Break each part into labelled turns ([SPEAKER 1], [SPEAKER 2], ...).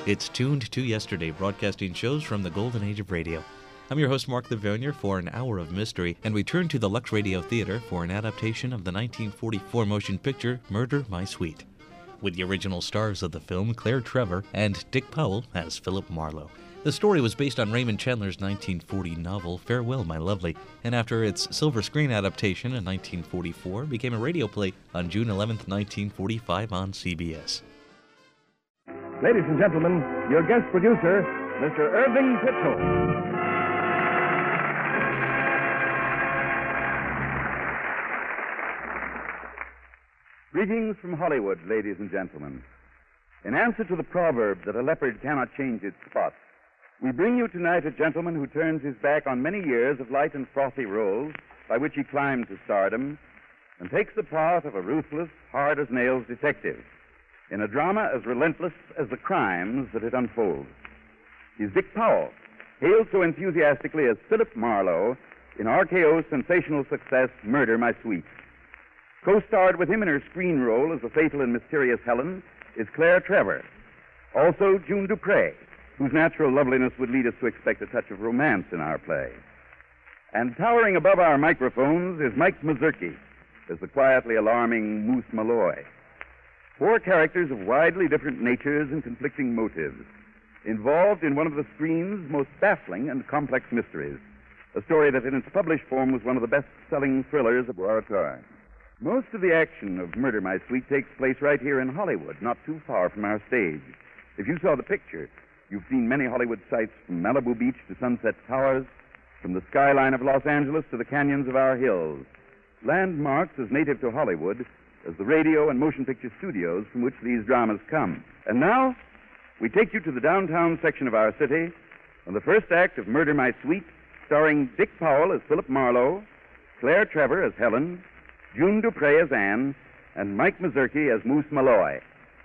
[SPEAKER 1] It's Tuned to Yesterday, broadcasting shows from the golden age of radio. I'm your host, Mark Livonia, for an hour of mystery, and we turn to the Lux Radio Theater for an adaptation of the 1944 motion picture Murder, My Sweet, with the original stars of the film, Claire Trevor and Dick Powell as Philip Marlowe. The story was based on Raymond Chandler's 1940 novel, Farewell, My Lovely, and after its silver screen adaptation in 1944, became a radio play on June 11, 1945 on CBS.
[SPEAKER 2] Ladies and gentlemen, your guest producer, Mr. Irving Pitchell.
[SPEAKER 3] Greetings from Hollywood, ladies and gentlemen. In answer to the proverb that a leopard cannot change its spots, we bring you tonight a gentleman who turns his back on many years of light and frothy roles by which he climbed to stardom and takes the part of a ruthless, hard-as-nails detective in a drama as relentless as the crimes that it unfolds. He's Dick Powell, hailed so enthusiastically as Philip Marlowe in RKO's sensational success, Murder, My Sweet. Co-starred with him in her screen role as the fatal and mysterious Helen is Claire Trevor. Also, June Dupree, whose natural loveliness would lead us to expect a touch of romance in our play. And towering above our microphones is Mike Mazurki as the quietly alarming Moose Malloy. Four characters of widely different natures and conflicting motives, involved in one of the screen's most baffling and complex mysteries, a story that in its published form was one of the best-selling thrillers of our time. Most of the action of Murder, My Sweet takes place right here in Hollywood, not too far from our stage. If you saw the picture, you've seen many Hollywood sights from Malibu Beach to Sunset Towers, from the skyline of Los Angeles to the canyons of our hills. Landmarks as native to Hollywood as the radio and motion picture studios from which these dramas come. And now, we take you to the downtown section of our city on the first act of Murder, My Sweet, starring Dick Powell as Philip Marlowe, Claire Trevor as Helen, June Dupree as Anne, and Mike Mazurki as Moose Malloy.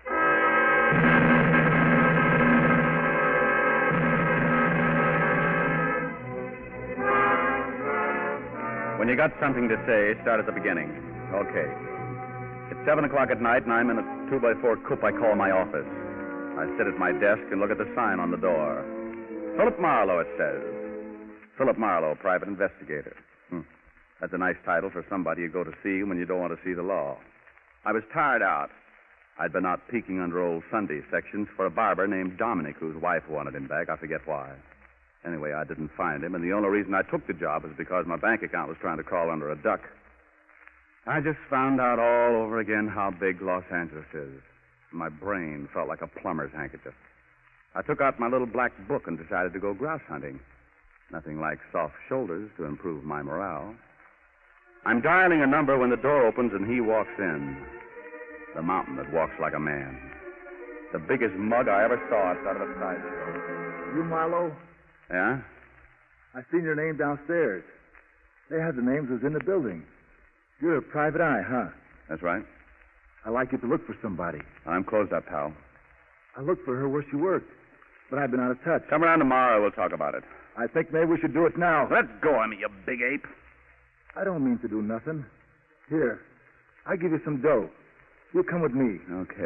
[SPEAKER 4] When you got something to say, start at the beginning. Okay. It's 7 o'clock at night, and I'm in a 2x4 coupe I call my office. I sit at my desk and look at the sign on the door. Philip Marlowe, it says. Philip Marlowe, private investigator. That's a nice title for somebody you go to see when you don't want to see the law. I was tired out. I'd been out peeking under old Sunday sections for a barber named Dominic, whose wife wanted him back. I forget why. Anyway, I didn't find him, and the only reason I took the job was because my bank account was trying to crawl under a duck. I just found out all over again how big Los Angeles is. My brain felt like a plumber's handkerchief. I took out my little black book and decided to go grouse hunting. Nothing like soft shoulders to improve my morale. I'm dialing a number when the door opens and he walks in. The mountain that walks like a man. The biggest mug I ever saw outside of a sideshow.
[SPEAKER 5] You, Marlowe?
[SPEAKER 4] Yeah?
[SPEAKER 5] I seen your name downstairs. They had the names was in the building. You're a private eye, huh?
[SPEAKER 4] That's right.
[SPEAKER 5] I like you to look for somebody.
[SPEAKER 4] I'm closed up, pal.
[SPEAKER 5] I looked for her where she worked, but I've been out of touch.
[SPEAKER 4] Come around tomorrow, we'll talk about it.
[SPEAKER 5] I think maybe we should do it now.
[SPEAKER 4] Let go of me, you big ape.
[SPEAKER 5] I don't mean to do nothing. Here, I give you some dough. You come with me.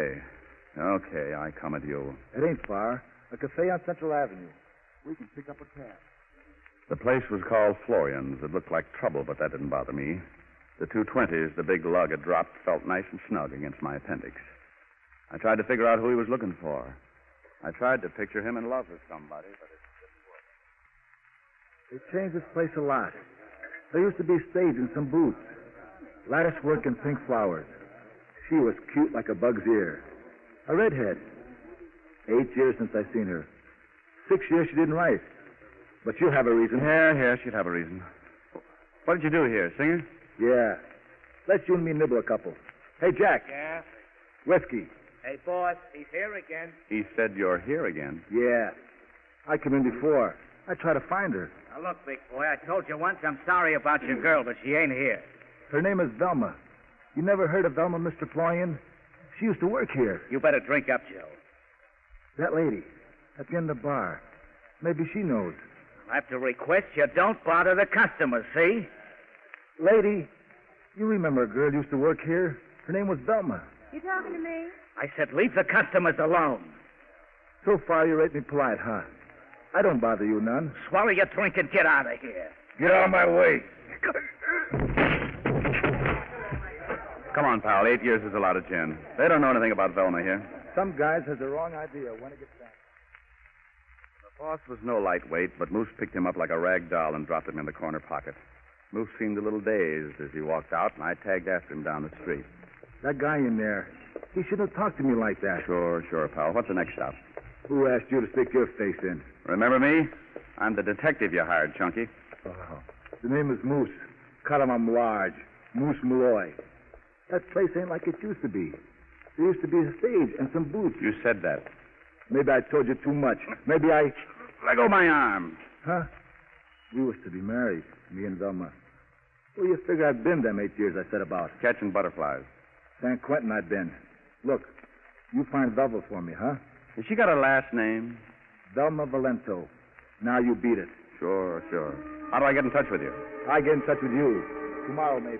[SPEAKER 4] Okay, I come with you.
[SPEAKER 5] It ain't far. A cafe on Central Avenue. We can pick up a cab.
[SPEAKER 4] The place was called Florian's. It looked like trouble, but that didn't bother me. The 220s, the big lug had dropped, felt nice and snug against my appendix. I tried to figure out who he was looking for. I tried to picture him in love with somebody, but it didn't work.
[SPEAKER 5] They changed this place a lot. There used to be a stage and some booths. Lattice work and pink flowers. She was cute like a bug's ear. A redhead. 8 years since I seen her. 6 years she didn't write. But you'll have a reason.
[SPEAKER 4] Yeah, she'd have a reason. What did you do here, singer?
[SPEAKER 5] Yeah. Let you and me nibble a couple. Hey, Jack.
[SPEAKER 6] Yeah?
[SPEAKER 5] Whiskey.
[SPEAKER 6] Hey, boss, he's here again.
[SPEAKER 4] He said you're here again.
[SPEAKER 5] Yeah. I come in before. I try to find her.
[SPEAKER 6] Now, look, big boy, I told you once I'm sorry about your girl, but she ain't here.
[SPEAKER 5] Her name is Velma. You never heard of Velma, Mr. Florian? She used to work here.
[SPEAKER 6] You better drink up, Joe.
[SPEAKER 5] That lady, at the end of the bar. Maybe she knows.
[SPEAKER 6] I have to request you don't bother the customers, see?
[SPEAKER 5] Lady, you remember a girl used to work here? Her name was Velma.
[SPEAKER 7] You talking to me?
[SPEAKER 6] I said leave the customers alone.
[SPEAKER 5] So far, you rate me polite, huh? I don't bother you none.
[SPEAKER 6] Swallow your drink and get out of here.
[SPEAKER 2] Get out of my way.
[SPEAKER 4] Come on, pal. 8 years is a lot of gin. They don't know anything about Velma here.
[SPEAKER 5] Some guys has the wrong idea when it gets down.
[SPEAKER 4] The boss was no lightweight, but Moose picked him up like a rag doll and dropped him in the corner pocket. Moose seemed a little dazed as he walked out, and I tagged after him down the street.
[SPEAKER 5] That guy in there, he shouldn't have talked to me like that.
[SPEAKER 4] Sure, pal. What's the next stop?
[SPEAKER 5] Who asked you to stick your face in?
[SPEAKER 4] Remember me? I'm the detective you hired, Chunky.
[SPEAKER 5] Oh, the name is Moose. Cut him, I'm large. Moose Malloy. That place ain't like it used to be. There used to be a stage and some booths.
[SPEAKER 4] You said that.
[SPEAKER 5] Maybe I told you too much. Maybe I...
[SPEAKER 4] Let go my arm.
[SPEAKER 5] Huh? We was to be married, me and Velma. Where you figure I've been them 8 years I said about?
[SPEAKER 4] Catching butterflies.
[SPEAKER 5] San Quentin I've been. Look, you find Velma for me, huh?
[SPEAKER 4] Has she got a last name?
[SPEAKER 5] Velma Valento. Now you beat it.
[SPEAKER 4] Sure. How do I get in touch with you?
[SPEAKER 5] I get in touch with you. Tomorrow, maybe.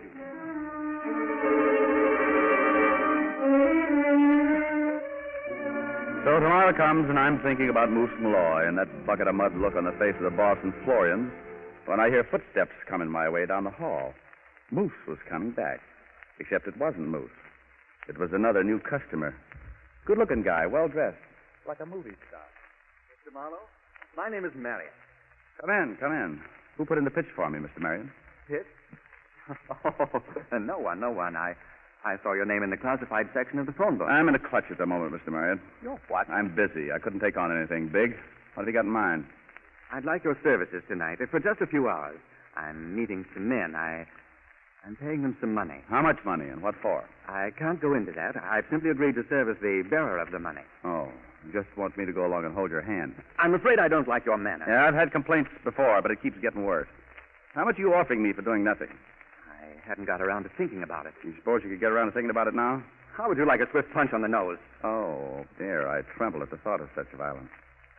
[SPEAKER 4] So tomorrow comes, and I'm thinking about Moose Malloy and that bucket of mud look on the face of the boss and Florian when I hear footsteps coming my way down the hall. Moose was coming back, except it wasn't Moose. It was another new customer. Good-looking guy, well-dressed, like a movie star.
[SPEAKER 7] Mr. Marlowe, my name is Marion.
[SPEAKER 4] Come in. Who put in the pitch for me, Mr. Marion?
[SPEAKER 7] Pitch? Oh, no one. I saw your name in the classified section of the phone book.
[SPEAKER 4] I'm in a clutch at the moment, Mr. Marion.
[SPEAKER 7] You're what?
[SPEAKER 4] I'm busy. I couldn't take on anything big. What have you got in mind?
[SPEAKER 7] I'd like your services tonight, for just a few hours. I'm meeting some men. I'm paying them some money.
[SPEAKER 4] How much money and what for?
[SPEAKER 7] I can't go into that. I've simply agreed to serve as the bearer of the money.
[SPEAKER 4] Oh, you just want me to go along and hold your hand.
[SPEAKER 7] I'm afraid I don't like your manner.
[SPEAKER 4] Yeah, I've had complaints before, but it keeps getting worse. How much are you offering me for doing nothing?
[SPEAKER 7] I hadn't got around to thinking about it.
[SPEAKER 4] You suppose you could get around to thinking about it now?
[SPEAKER 7] How would you like a swift punch on the nose?
[SPEAKER 4] Oh, dear, I tremble at the thought of such violence.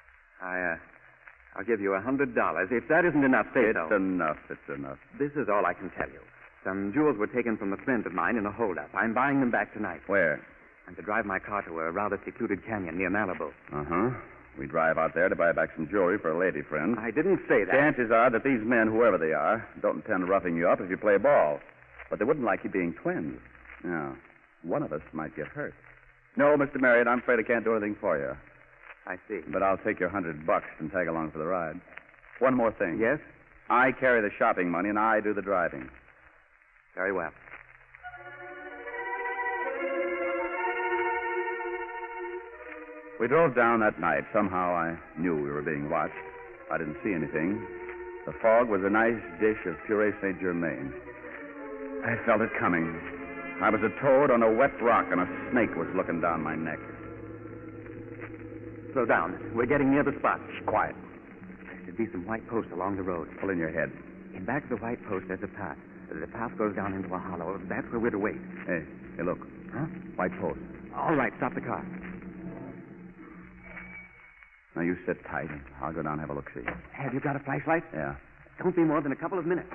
[SPEAKER 7] I'll give you $100. If that isn't enough, say so.
[SPEAKER 4] It's enough.
[SPEAKER 7] This is all I can tell you. Some jewels were taken from a friend of mine in a holdup. I'm buying them back tonight.
[SPEAKER 4] Where?
[SPEAKER 7] I'm to drive my car to a rather secluded canyon near Malibu.
[SPEAKER 4] Uh-huh. We drive out there to buy back some jewelry for a lady friend.
[SPEAKER 7] I didn't say that.
[SPEAKER 4] Chances are that these men, whoever they are, don't intend roughing you up if you play ball. But they wouldn't like you being twins. Now, one of us might get hurt. No, Mr. Marriott, I'm afraid I can't do anything for you.
[SPEAKER 7] I see.
[SPEAKER 4] But I'll take your $100 and tag along for the ride. One more thing.
[SPEAKER 7] Yes?
[SPEAKER 4] I carry the shopping money and I do the driving.
[SPEAKER 7] Very well.
[SPEAKER 4] We drove down that night. Somehow I knew we were being watched. I didn't see anything. The fog was a nice dish of puree Saint Germain. I felt it coming. I was a toad on a wet rock, and a snake was looking down my neck.
[SPEAKER 7] Slow down. We're getting near the spot.
[SPEAKER 4] Shh, quiet.
[SPEAKER 7] There'd be some white posts along the road.
[SPEAKER 4] Pull in your head.
[SPEAKER 7] In back of the white post, there's a path. The path goes down into a hollow. That's where we're to wait.
[SPEAKER 4] Hey, look.
[SPEAKER 7] Huh?
[SPEAKER 4] White post.
[SPEAKER 7] All right, stop the car.
[SPEAKER 4] Now, you sit tight. I'll go down and have a look-see.
[SPEAKER 7] Have you got a flashlight?
[SPEAKER 4] Yeah.
[SPEAKER 7] Don't be more than a couple of minutes.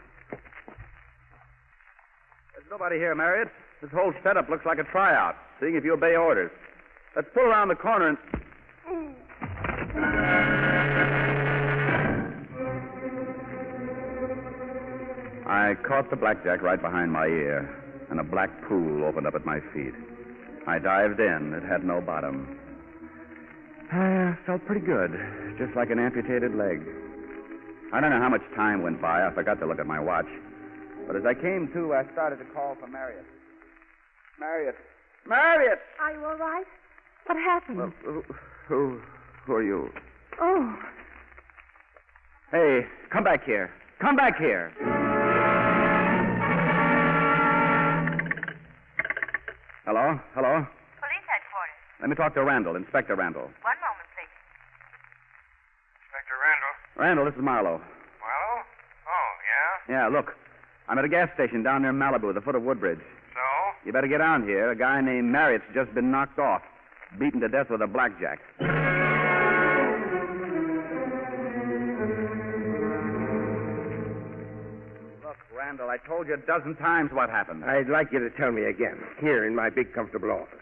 [SPEAKER 4] There's nobody here, Marriott. This whole setup looks like a tryout, seeing if you obey orders. Let's pull around the corner and... I caught the blackjack right behind my ear, and a black pool opened up at my feet. I dived in. It had no bottom. I felt pretty good, just like an amputated leg. I don't know how much time went by. I forgot to look at my watch. But as I came to, I started to call for Marriott. Marriott! Marriott!
[SPEAKER 8] Are you all right? What happened?
[SPEAKER 4] Well, who are you?
[SPEAKER 8] Oh.
[SPEAKER 4] Hey, come back here. Come back here. Hello?
[SPEAKER 8] Police headquarters.
[SPEAKER 4] Let me talk to Randall, Inspector Randall.
[SPEAKER 8] One moment, please.
[SPEAKER 9] Inspector Randall.
[SPEAKER 4] Randall, this is Marlowe.
[SPEAKER 9] Marlowe? Oh, yeah?
[SPEAKER 4] Yeah, look. I'm at a gas station down near Malibu, the foot of Woodbridge.
[SPEAKER 9] So?
[SPEAKER 4] You better get on here. A guy named Marriott's just been knocked off, beaten to death with a blackjack. Look, Randall, I told you a dozen times what happened.
[SPEAKER 10] I'd like you to tell me again, here in my big, comfortable office.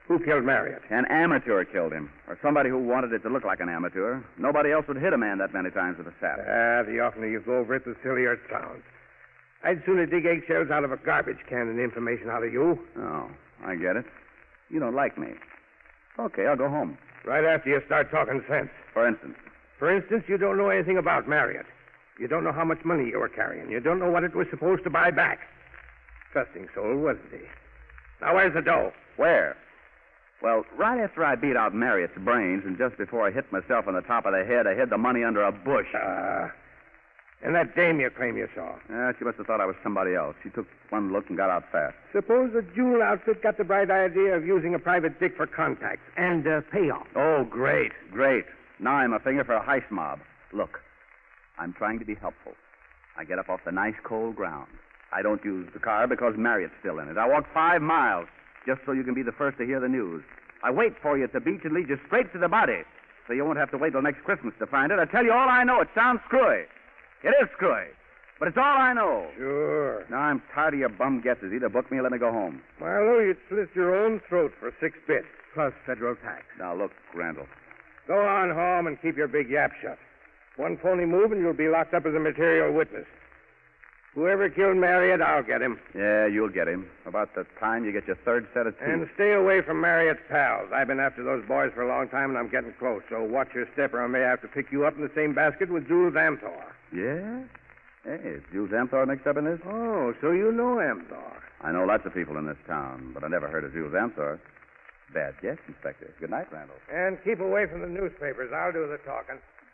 [SPEAKER 10] Who killed Marriott?
[SPEAKER 4] An amateur killed him, or somebody who wanted it to look like an amateur. Nobody else would hit a man that many times with a sap.
[SPEAKER 10] The oftener you go over it, the sillier it sounds. I'd sooner dig eggshells out of a garbage can than information out of you.
[SPEAKER 4] Oh, I get it. You don't like me. Okay, I'll go home.
[SPEAKER 10] Right after you start talking sense.
[SPEAKER 4] For instance?
[SPEAKER 10] For instance, you don't know anything about Marriott. You don't know how much money you were carrying. You don't know what it was supposed to buy back. Trusting soul, wasn't he? Now, where's the dough?
[SPEAKER 4] Where? Well, right after I beat out Marriott's brains and just before I hit myself on the top of the head, I hid the money under a bush.
[SPEAKER 10] And that dame you claim you saw?
[SPEAKER 4] She must have thought I was somebody else. She took one look and got out fast.
[SPEAKER 10] Suppose the jewel outfit got the bright idea of using a private dick for contacts and payoff.
[SPEAKER 4] Oh, great, great. Now I'm a finger for a heist mob. Look, I'm trying to be helpful. I get up off the nice cold ground. I don't use the car because Marriott's still in it. I walk 5 miles just so you can be the first to hear the news. I wait for you at the beach and lead you straight to the body so you won't have to wait till next Christmas to find it. I tell you all I know. It sounds screwy. It is screwy, but it's all I know.
[SPEAKER 10] Sure.
[SPEAKER 4] Now I'm tired of your bum guesses. Either book me or let me go home.
[SPEAKER 10] Milo, you'd slit your own throat for 6 bits, plus federal tax.
[SPEAKER 4] Now, look, Randall.
[SPEAKER 10] Go on home and keep your big yap shut. One phony move and you'll be locked up as a material witness. Whoever killed Marriott, I'll get him.
[SPEAKER 4] Yeah, you'll get him. About the time you get your third set of teeth.
[SPEAKER 10] And stay away from Marriott's pals. I've been after those boys for a long time, and I'm getting close. So watch your step, or I may have to pick you up in the same basket with Jules Amthor.
[SPEAKER 4] Yeah? Hey, is Jules Amthor mixed up in this?
[SPEAKER 10] Oh, so you know Amthor.
[SPEAKER 4] I know lots of people in this town, but I never heard of Jules Amthor. Bad guess, Inspector. Good night, Randall.
[SPEAKER 10] And keep away from the newspapers. I'll do the talking.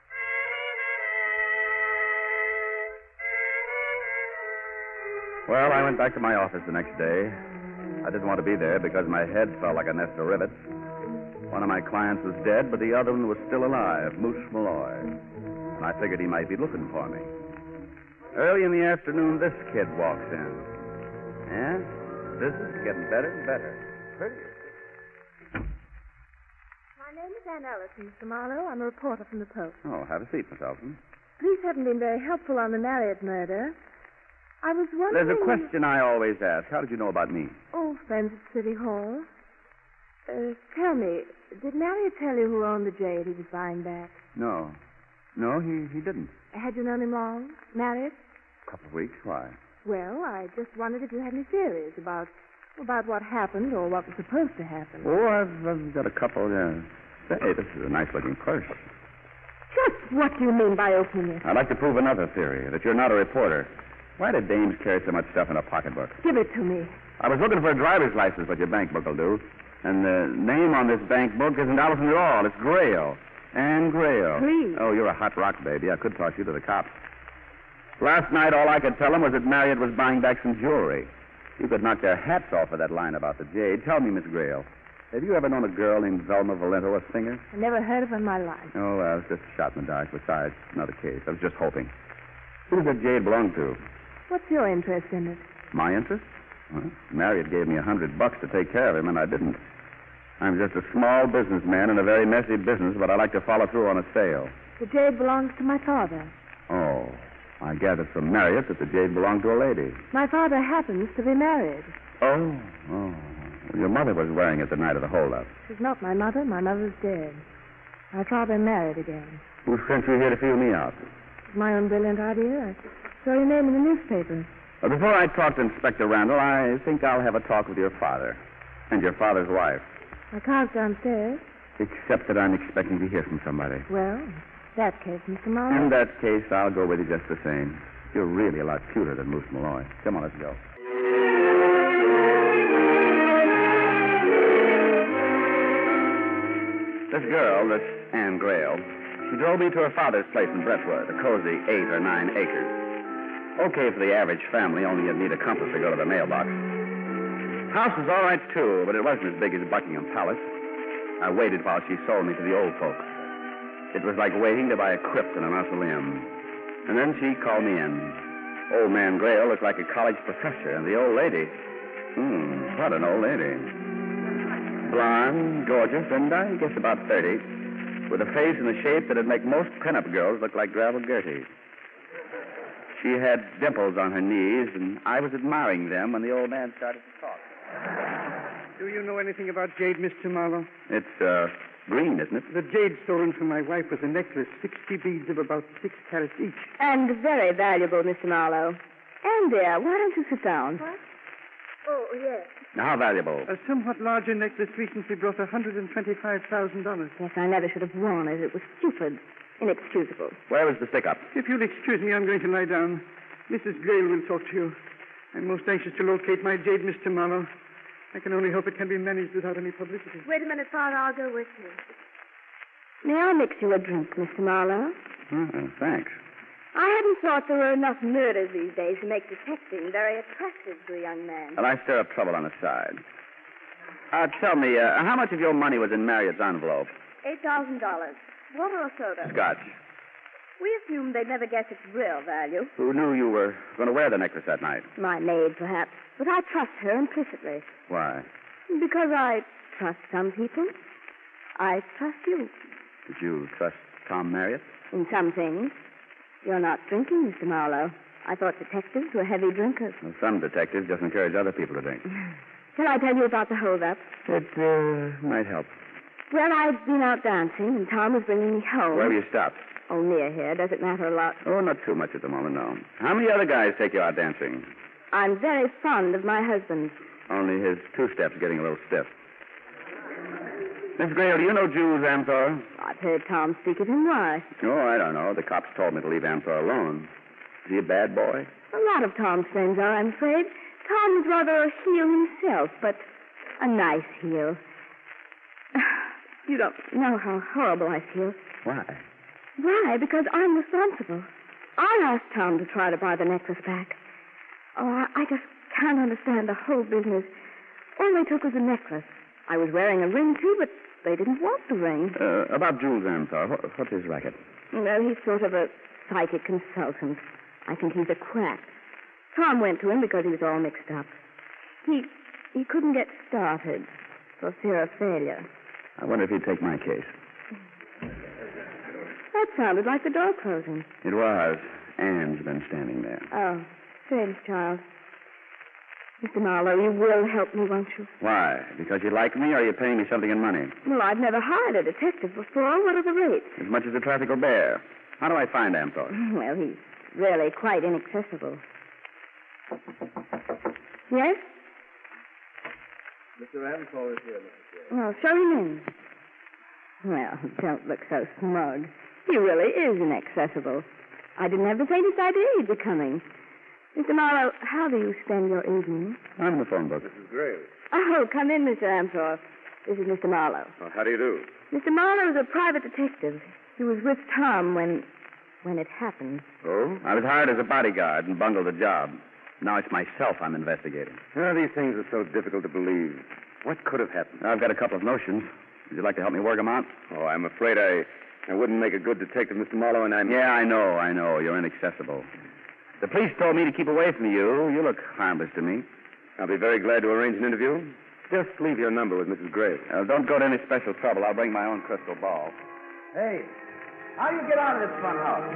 [SPEAKER 4] Well, I went back to my office the next day. I didn't want to be there because my head felt like a nest of rivets. One of my clients was dead, but the other one was still alive, Moose Malloy. And I figured he might be looking for me. Early in the afternoon, this kid walks in. Yeah, business is getting better and better. Prettier.
[SPEAKER 8] My name is Ann Ellison, Mr. Marlowe. I'm a reporter from the Post.
[SPEAKER 4] Oh, have a seat, Miss Elton.
[SPEAKER 8] Police haven't been very helpful on the Marriott murder. I was wondering...
[SPEAKER 4] There's a question I always ask. How did you know about me?
[SPEAKER 8] Oh, friends at City Hall. Tell me, did Marriott tell you who owned the jade he was buying back?
[SPEAKER 4] No. No, he didn't.
[SPEAKER 8] Had you known him long? Marriott?
[SPEAKER 4] A couple of weeks. Why?
[SPEAKER 8] Well, I just wondered if you had any theories about what happened or what was supposed to happen.
[SPEAKER 4] Oh, I've got a couple, yeah. Say, this is a nice-looking purse.
[SPEAKER 8] Just what do you mean by opening it?
[SPEAKER 4] I'd like to prove another theory, that you're not a reporter. Why did dames carry so much stuff in a pocketbook?
[SPEAKER 8] Give it to me.
[SPEAKER 4] I was looking for a driver's license, but your bank book will do. And the name on this bank book isn't Allison at all. It's Grail. Anne Grail.
[SPEAKER 8] Please.
[SPEAKER 4] Oh, you're a hot rock baby. I could toss you to the cops. Last night, all I could tell them was that Marriott was buying back some jewelry. You could knock their hats off for that line about the jade. Tell me, Miss Grail, have you ever known a girl named Velma Valento, a singer?
[SPEAKER 8] I never heard of her in my life.
[SPEAKER 4] Oh, well, it's just a shot in the dark. Besides, another case. I was just hoping. Who does that jade belong to?
[SPEAKER 8] What's your interest in it?
[SPEAKER 4] My interest? Well, Marriott gave me $100 to take care of him, and I didn't. I'm just a small businessman in a very messy business, but I like to follow through on a sale.
[SPEAKER 8] The jade belongs to my father.
[SPEAKER 4] Oh, I gathered from Marriott that the jade belonged to a lady.
[SPEAKER 8] My father happens to be married.
[SPEAKER 4] Oh. Well, your mother was wearing it the night of the holdup.
[SPEAKER 8] She's not my mother. My mother's dead. My father married again.
[SPEAKER 4] Who sent you here to feel me out?
[SPEAKER 8] It's my own brilliant idea. I saw your name in the newspaper.
[SPEAKER 4] Well, before I talk to Inspector Randall, I think I'll have a talk with your father and your father's wife.
[SPEAKER 8] My car's downstairs.
[SPEAKER 4] Except that I'm expecting to hear from somebody.
[SPEAKER 8] Well, in that case, Mr. Marlowe.
[SPEAKER 4] In that case, I'll go with you just the same. You're really a lot cuter than Moose Malloy. Come on, let's go. This girl, this Anne Grail, she drove me to her father's place in Brentwood, a cozy 8 or 9 acres. Okay for the average family, only you'd need a compass to go to the mailbox. House was all right, too, but it wasn't as big as Buckingham Palace. I waited while she sold me to the old folks. It was like waiting to buy a crypt in a mausoleum. And then she called me in. Old man Grail looked like a college professor, and the old lady... what an old lady. Blonde, gorgeous, and I guess about 30, with a face and a shape that'd make most pinup girls look like gravel Gerties. She had dimples on her knees, and I was admiring them when the old man started to talk.
[SPEAKER 10] Do
[SPEAKER 11] you know anything about jade, Mr. Marlowe?
[SPEAKER 4] It's, green, isn't it?
[SPEAKER 11] The jade stolen from my wife was a necklace, 60 beads of about 6 carats each.
[SPEAKER 8] And very valuable, Mr. Marlowe. Anne, dear, why don't you sit down?
[SPEAKER 12] What? Oh, yes.
[SPEAKER 4] Now, how valuable?
[SPEAKER 11] A somewhat larger necklace recently brought $125,000.
[SPEAKER 8] Yes, I never should have worn it. It was stupid. Inexcusable.
[SPEAKER 4] Where was the stick-up?
[SPEAKER 11] If you'll excuse me, I'm going to lie down. Mrs. Grail will talk to you. I'm most anxious to locate my jade, Mr. Marlowe. I can only hope it can be managed without any publicity.
[SPEAKER 12] Wait a minute, Father. I'll go with you.
[SPEAKER 8] May I mix you a drink, Mr. Marlowe?
[SPEAKER 4] Thanks.
[SPEAKER 8] I hadn't thought there were enough murders these days to make detecting very attractive to a young man.
[SPEAKER 4] Well, I stir up trouble on the side. Tell me, how much of your money was in Marriott's envelope?
[SPEAKER 8] $8,000. Water or soda?
[SPEAKER 4] Scotch.
[SPEAKER 8] We assumed they'd never guess its real value.
[SPEAKER 4] Who knew you were going to wear the necklace that night?
[SPEAKER 8] My maid, perhaps. But I trust her implicitly.
[SPEAKER 4] Why?
[SPEAKER 8] Because I trust some people. I trust you.
[SPEAKER 4] Did you trust Tom Marriott?
[SPEAKER 8] In some things. You're not drinking, Mr. Marlowe. I thought detectives were heavy drinkers.
[SPEAKER 4] Well, some detectives just encourage other people to drink.
[SPEAKER 8] Shall I tell you about the hold-up?
[SPEAKER 4] It might help.
[SPEAKER 8] Well, I'd been out dancing, and Tom was bringing me home.
[SPEAKER 4] Where were you stopped?
[SPEAKER 8] Oh, near here. Does it matter a lot?
[SPEAKER 4] Oh, not too much at the moment, no. How many other guys take you out dancing?
[SPEAKER 8] I'm very fond of my husband.
[SPEAKER 4] Only his two-step's getting a little stiff. Miss Grail, do you know Jules Amthor?
[SPEAKER 8] I've heard Tom speak of him. Why?
[SPEAKER 4] Oh, I don't know. The cops told me to leave Amthor alone. Is he a bad boy?
[SPEAKER 8] A lot of Tom's friends are, I'm afraid. Tom is rather a heel himself, but a nice heel. You don't know how horrible I feel.
[SPEAKER 4] Why?
[SPEAKER 8] Why? Because I'm responsible. I asked Tom to try to buy the necklace back. Oh, I just can't understand the whole business. All they took was a necklace. I was wearing a ring, too, but they didn't want the ring.
[SPEAKER 4] About Jules Amthor, what's his racket?
[SPEAKER 8] Well, he's sort of a psychic consultant. I think he's a quack. Tom went to him because he was all mixed up. He couldn't get started for fear of failure.
[SPEAKER 4] I wonder if he'd take my case.
[SPEAKER 8] That sounded like the door closing.
[SPEAKER 4] It was. Anne's been standing there.
[SPEAKER 8] Oh, strange child. Mr. Marlowe, you will help me, won't you?
[SPEAKER 4] Why? Because you like me, or are you paying me something in money?
[SPEAKER 8] Well, I've never hired a detective before. What are the rates?
[SPEAKER 4] As much as the traffic will bear. How do I find Amthor?
[SPEAKER 8] Well, he's really quite inaccessible. Yes?
[SPEAKER 5] Mr. Amthor is here, Mrs. Gray.
[SPEAKER 8] Well, show him in. Well, don't look so smug. He really is inaccessible. I didn't have the faintest idea he'd be coming. Mr. Marlowe, how do you spend your evening?
[SPEAKER 4] I'm in the phone book.
[SPEAKER 5] Mrs. Gray.
[SPEAKER 8] Oh, come in, Mr. Amthorpe. This is Mr. Marlowe.
[SPEAKER 5] Oh, how do you do?
[SPEAKER 8] Mr. Marlowe is a private detective. He was with Tom when it happened.
[SPEAKER 4] Oh? I was hired as a bodyguard and bungled the job. Now it's myself I'm investigating.
[SPEAKER 5] These things are so difficult to believe. What could have happened?
[SPEAKER 4] I've got a couple of notions. Would you like to help me work them out?
[SPEAKER 5] Oh, I'm afraid I wouldn't make a good detective, Mr. Marlowe, and I'm...
[SPEAKER 4] Yeah, I know. You're inaccessible. The police told me to keep away from you. You look harmless to me.
[SPEAKER 5] I'll be very glad to arrange an interview. Just leave your number with Mrs. Gray.
[SPEAKER 4] Don't go to any special trouble. I'll bring my own crystal ball.
[SPEAKER 6] Hey, how do you get out of this fun house?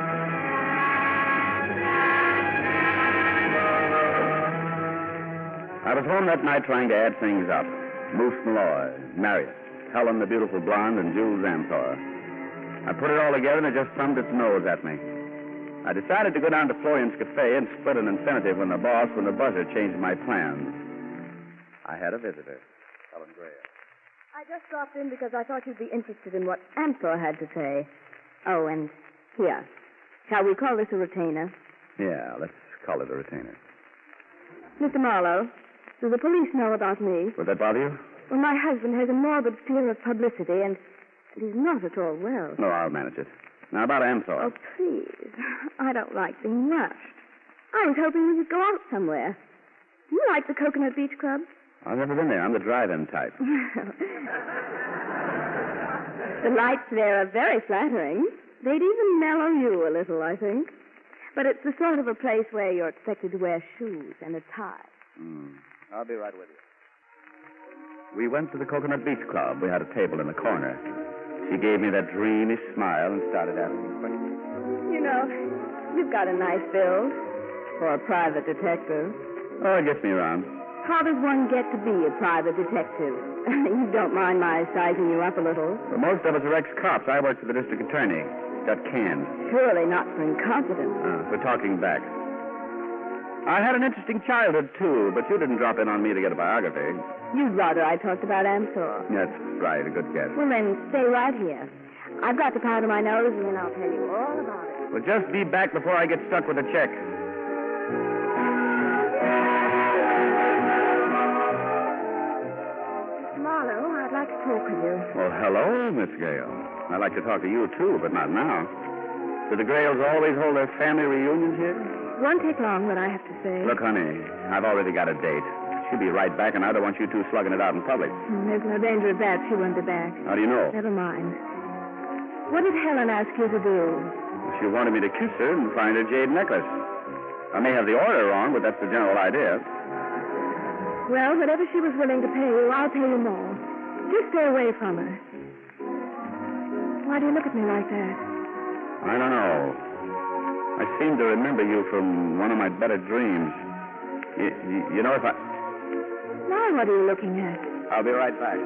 [SPEAKER 4] I was home that night trying to add things up. Moose Malloy, Marriott, Helen the beautiful blonde, and Jules Amthor. I put it all together and it just thumbed its nose at me. I decided to go down to Florian's Cafe and split an incentive when the buzzer changed my plans. I had a visitor, Helen Gray.
[SPEAKER 8] I just dropped in because I thought you'd be interested in what Amthor had to say. Oh, and here. Shall we call this a retainer?
[SPEAKER 4] Yeah, let's call it a retainer.
[SPEAKER 8] Mr. Marlowe, do the police know about me?
[SPEAKER 4] Would that bother you?
[SPEAKER 8] Well, my husband has a morbid fear of publicity, and he's not at all well.
[SPEAKER 4] No, I'll manage it. Now, about Amthor.
[SPEAKER 8] Oh, please. I don't like being rushed. I was hoping we could go out somewhere. Do you like the Coconut Beach Club?
[SPEAKER 4] I've never been there. I'm the drive-in type.
[SPEAKER 8] The lights there are very flattering. They'd even mellow you a little, I think. But it's the sort of a place where you're expected to wear shoes and a tie.
[SPEAKER 4] I'll be right with you. We went to the Coconut Beach Club. We had a table in the corner. She gave me that dreamy smile and started asking questions.
[SPEAKER 8] You know, you've got a nice build for a private detective.
[SPEAKER 4] Oh, it gets me around.
[SPEAKER 8] How does one get to be a private detective? You don't mind my sizing you up a little?
[SPEAKER 4] Well, most of us are ex-cops. I worked for the district attorney. Got canned.
[SPEAKER 8] Surely not for incompetence.
[SPEAKER 4] We're talking back. I had an interesting childhood, too, but you didn't drop in on me to get a biography.
[SPEAKER 8] You'd rather I talked about Amthor.
[SPEAKER 4] That's right, a good guess.
[SPEAKER 8] Well, then, stay right here. I've got to powder my nose, and then I'll tell you all about it.
[SPEAKER 4] Well, just be back before I get stuck with a check.
[SPEAKER 8] Marlowe, I'd like to talk with you.
[SPEAKER 4] Well, hello, Miss Gale. I'd like to talk to you, too, but not now. Do the Grayles always hold their family reunions here?
[SPEAKER 8] Won't take long, what I have to say.
[SPEAKER 4] Look, honey, I've already got a date. She'll be right back, and I don't want you two slugging it out in public.
[SPEAKER 8] There's no danger of that. She won't be back.
[SPEAKER 4] How do you know?
[SPEAKER 8] Never mind. What did Helen ask you to do?
[SPEAKER 4] She wanted me to kiss her and find her jade necklace. I may have the order wrong, but that's the general idea.
[SPEAKER 8] Well, whatever she was willing to pay you, I'll pay you more. Just stay away from her. Why do you look at me like that?
[SPEAKER 4] I don't know. I seem to remember you from one of my better dreams. You know, if I...
[SPEAKER 8] Now what are you looking at?
[SPEAKER 4] I'll be right back.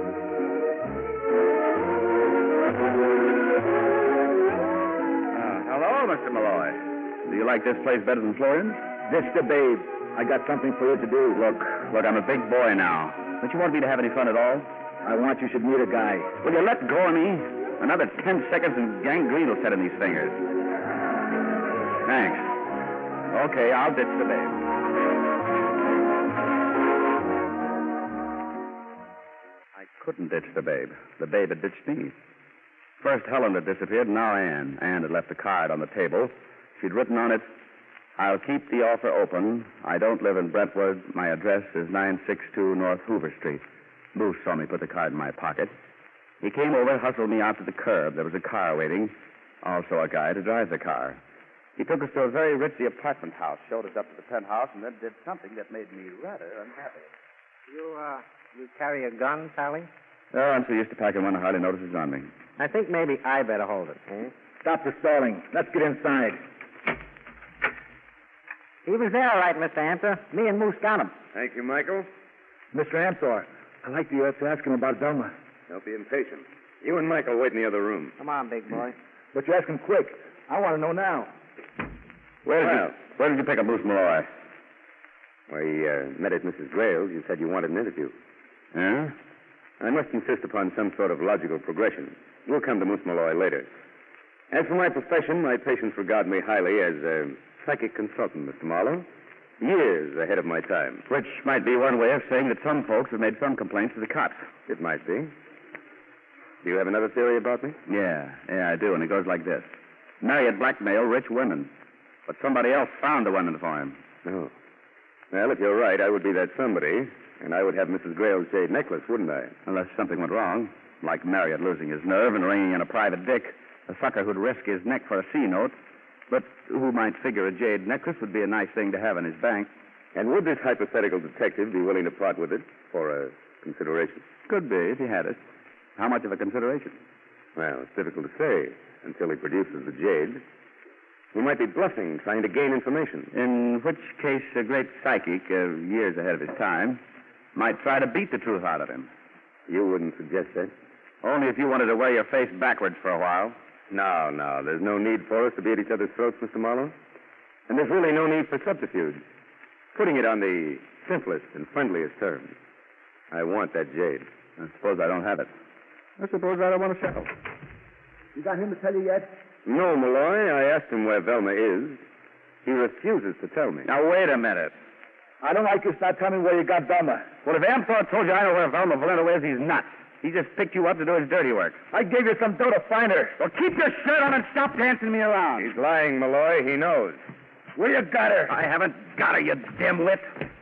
[SPEAKER 4] Hello, Mr. Malloy. Do you like this place better than Florian's?
[SPEAKER 5] This the babe. I got something for you to do.
[SPEAKER 4] Look, I'm a big boy now. Don't you want me to have any fun at all?
[SPEAKER 5] I want you should meet a guy.
[SPEAKER 4] Will you let go of me? Another 10 seconds and gangrene will set in these fingers. Thanks. Okay, I'll ditch the babe. I couldn't ditch the babe. The babe had ditched me. First Helen had disappeared, and now Anne. Anne had left a card on the table. She'd written on it, "I'll keep the offer open. I don't live in Brentwood. My address is 962 North Hoover Street." Bruce saw me put the card in my pocket. He came over and hustled me out to the curb. There was a car waiting. Also a guy to drive the car. He took us to a very ritzy apartment house, showed us up to the penthouse, and then did something that made me rather unhappy.
[SPEAKER 6] You carry a gun, Sally?
[SPEAKER 4] Oh, I'm so used to packing one, I hardly notice it's on me.
[SPEAKER 6] I think maybe I better hold it, eh?
[SPEAKER 5] Stop the stalling. Let's get inside.
[SPEAKER 6] He was there, all right, Mr. Amthor. Me and Moose got him.
[SPEAKER 10] Thank you, Michael.
[SPEAKER 5] Mr. Amthor, I'd like you to ask him about Velma.
[SPEAKER 10] Don't be impatient. You and Michael wait in the other room.
[SPEAKER 6] Come on, big boy.
[SPEAKER 5] But you ask him quick. I want to know now.
[SPEAKER 4] Where did you pick up Bruce Malloy?
[SPEAKER 10] We met at Mrs. Grayle's. You said you wanted an interview.
[SPEAKER 4] Yeah?
[SPEAKER 10] I must insist upon some sort of logical progression. We'll come to Moose Malloy later. As for my profession, my patients regard me highly as a psychic consultant, Mr. Marlowe. Years ahead of my time.
[SPEAKER 4] Which might be one way of saying that some folks have made some complaints to the cops.
[SPEAKER 10] It might be. Do you have another theory about me?
[SPEAKER 4] Yeah, I do, and it goes like this. Marriott blackmail rich women, but somebody else found the women for him.
[SPEAKER 10] Oh. Well, if you're right, I would be that somebody, and I would have Mrs. Grayle's jade necklace, wouldn't I?
[SPEAKER 4] Unless something went wrong, like Marriott losing his nerve and ringing in a private dick, a sucker who'd risk his neck for a C-note, but who might figure a jade necklace would be a nice thing to have in his bank.
[SPEAKER 10] And would this hypothetical detective be willing to part with it for a consideration?
[SPEAKER 4] Could be, if he had it. How much of a consideration?
[SPEAKER 10] Well, it's difficult to say until he produces the jade. He might be bluffing, trying to gain information.
[SPEAKER 4] In which case, a great psychic, years ahead of his time, might try to beat the truth out of him.
[SPEAKER 10] You wouldn't suggest that?
[SPEAKER 4] Only if you wanted to wear your face backwards for a while.
[SPEAKER 10] No. There's no need for us to be at each other's throats, Mr. Marlowe. And there's really no need for subterfuge. Putting it on the simplest and friendliest terms, I want that jade.
[SPEAKER 4] I suppose I don't have it. I suppose I don't want to settle.
[SPEAKER 5] You got him to tell you yet?
[SPEAKER 10] No, Malloy. I asked him where Velma is. He refuses to tell me.
[SPEAKER 4] Now, wait a minute.
[SPEAKER 5] I don't like you start telling me where you got Velma.
[SPEAKER 4] Well, if Amthor told you I know where Velma Valento is, he's nuts. He just picked you up to do his dirty work.
[SPEAKER 5] I gave you some dough to find her.
[SPEAKER 4] Well, keep your shirt on and stop dancing me around.
[SPEAKER 10] He's lying, Malloy. He knows.
[SPEAKER 5] Where you got her?
[SPEAKER 4] I haven't got her, you dimwit.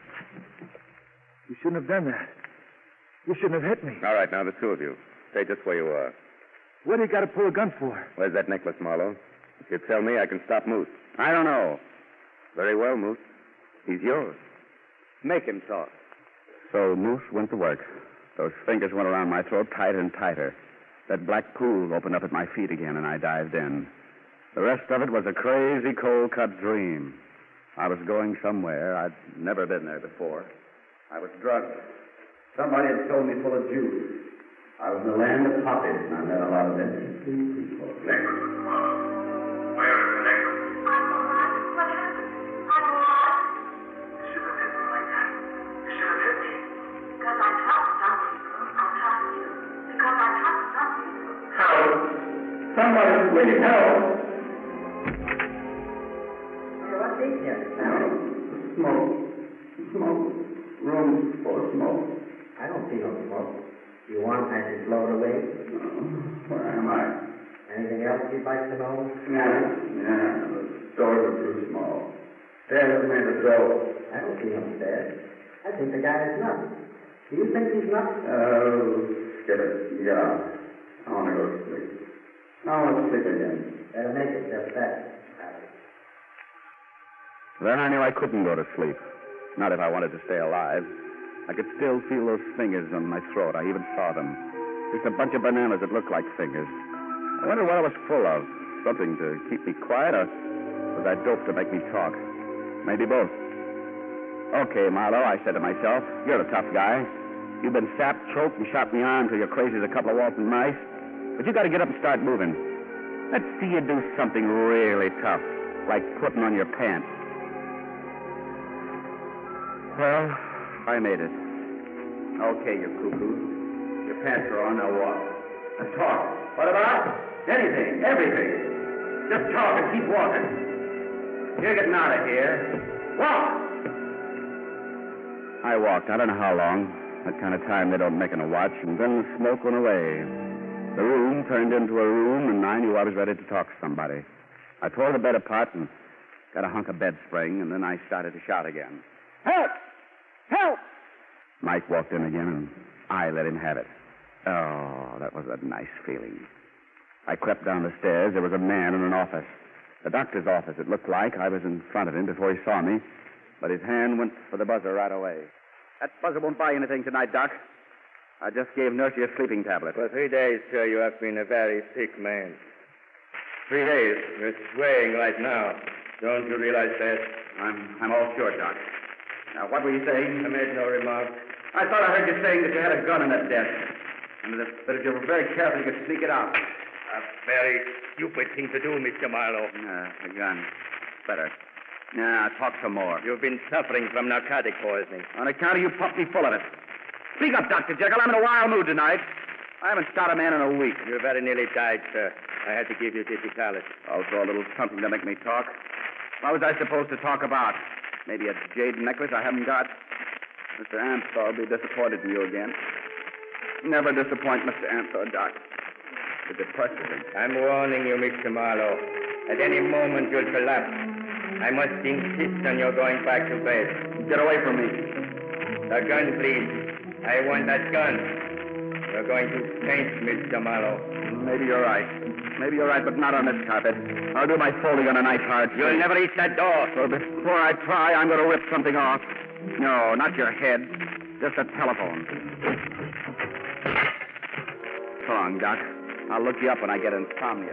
[SPEAKER 5] You shouldn't have done that. You shouldn't have hit me.
[SPEAKER 10] All right, now, the two of you. Stay just where you are.
[SPEAKER 5] What do you got to pull a gun for?
[SPEAKER 10] Where's that necklace, Marlowe? If you tell me, I can stop Moose.
[SPEAKER 4] I don't know.
[SPEAKER 10] Very well, Moose. He's yours. Make him talk.
[SPEAKER 4] So Moose went to work. Those fingers went around my throat tighter and tighter. That black pool opened up at my feet again, and I dived in. The rest of it was a crazy, cold-cut dream. I was going somewhere. I'd never been there before. I was drugged. Somebody had sold me full of juice. I was in the land of poppies, and I met a lot of interesting people.
[SPEAKER 9] Necklace. Where is the necklace? You shouldn't have hit me like that. You should have hit me.
[SPEAKER 12] Because I trust some people. I trust you. Because I trust some people.
[SPEAKER 9] Help! Somebody, please help!
[SPEAKER 6] What's this here?
[SPEAKER 4] Smoke. Smoke. Room's full of smoke.
[SPEAKER 6] I don't see no smoke. You want I should blow it away?
[SPEAKER 4] Where am I?
[SPEAKER 6] Anything else you'd like to know?
[SPEAKER 4] Yeah. The doors are too small. Stairs made of dough.
[SPEAKER 6] I don't see no stairs. I think the guy is nuts. Do you think he's nuts?
[SPEAKER 4] Skip it. Get out. I want to go to sleep. I want to sleep again.
[SPEAKER 6] Better make it just that.
[SPEAKER 4] Then I knew I couldn't go to sleep. Not if I wanted to stay alive. I could still feel those fingers on my throat. I even saw them. Just a bunch of bananas that looked like fingers. I wondered what I was full of. Something to keep me quiet, or was I dope to make me talk? Maybe both. Okay, Marlowe, I said to myself, you're a tough guy. You've been sapped, choked, and shot in the arm till you're crazy as a couple of Walton mice. But you got to get up and start moving. Let's see you do something really tough, like putting on your pants. Well, I made it. Okay, you cuckoo. Your pants are on, now walk. Now talk. What about? Anything, everything. Just talk and keep walking. You're getting out of here. Walk! I walked, I don't know how long. That kind of time they don't make in a watch, and then the smoke went away. The room turned into a room, and I knew I was ready to talk to somebody. I tore the bed apart and got a hunk of bed spring, and then I started to shout again. Help! Help! Mike walked in again, and I let him have it. Oh, that was a nice feeling. I crept down the stairs. There was a man in an office. The doctor's office, it looked like. I was in front of him before he saw me, but his hand went for the buzzer right away. That buzzer won't buy anything tonight, Doc. I just gave Nursie a sleeping tablet.
[SPEAKER 13] For 3 days, sir, you have been a very sick man. 3 days. You're swaying right now. Don't you realize that?
[SPEAKER 4] I'm all sure, Doc. Now, what were you saying?
[SPEAKER 13] I made no remark.
[SPEAKER 4] I thought I heard you saying that you had a gun in that desk. And that if you were very careful, you could sneak it out.
[SPEAKER 13] A very stupid thing to do, Mr. Marlowe.
[SPEAKER 4] A gun. Better. Now, talk some more.
[SPEAKER 13] You've been suffering from narcotic poisoning.
[SPEAKER 4] On account of you pumped me full of it. Speak up, Dr. Jekyll. I'm in a wild mood tonight. I haven't shot a man in a week.
[SPEAKER 13] You very nearly died, sir. I had to give you digitalis.
[SPEAKER 4] Also a little something to make me talk. What was I supposed to talk about? Maybe a jade necklace I haven't got? Mr. Amthor will be disappointed in you again. Never disappoint Mr. Amthor, Doc. It depresses him.
[SPEAKER 13] I'm warning you, Mr. Marlowe. At any moment, you'll collapse. I must insist on your going back to bed.
[SPEAKER 4] Get away from me.
[SPEAKER 13] The gun, please. I want that gun. You're going to faint, Mr. Marlowe.
[SPEAKER 4] Maybe you're right. Maybe you're right, but not on this carpet. I'll do my folding on a nice hard
[SPEAKER 13] You'll never reach that door.
[SPEAKER 4] So before I try, I'm going to rip something off. No, not your head. Just a telephone. So long, Doc. I'll look you up when I get insomnia.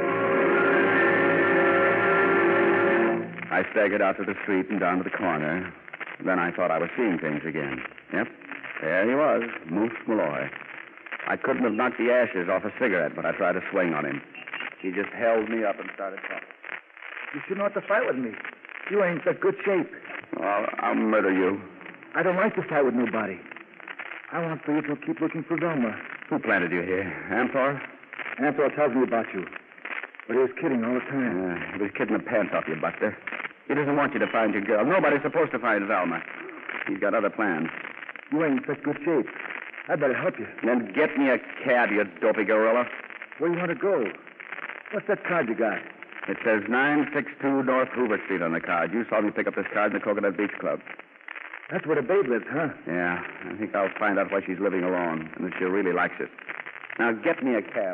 [SPEAKER 4] I staggered out to the street and down to the corner. Then I thought I was seeing things again. Yep, there he was, Moose Malloy. I couldn't have knocked the ashes off a cigarette, but I tried to swing on him. He just held me up and started talking.
[SPEAKER 5] You shouldn't want to fight with me. You ain't in good shape.
[SPEAKER 4] Well, I'll murder you.
[SPEAKER 5] I don't like to fight with nobody. I want for you to keep looking for Velma.
[SPEAKER 4] Who planted you here? Amthor?
[SPEAKER 5] Amthor tells me about you. But he was kidding all the time.
[SPEAKER 4] He was kidding the pants off you, Buster. He doesn't want you to find your girl. Nobody's supposed to find Velma. He's got other plans.
[SPEAKER 5] You ain't in such good shape. I'd better help you.
[SPEAKER 4] Then get me a cab, you dopey gorilla.
[SPEAKER 5] Where you want to go? What's that card you got?
[SPEAKER 4] It says 962 North Hoover Street on the card. You saw me pick up this card in the Coconut Beach Club.
[SPEAKER 5] That's where the babe lives, huh?
[SPEAKER 4] Yeah. I think I'll find out why she's living alone and if she really likes it. Now, get me a cab.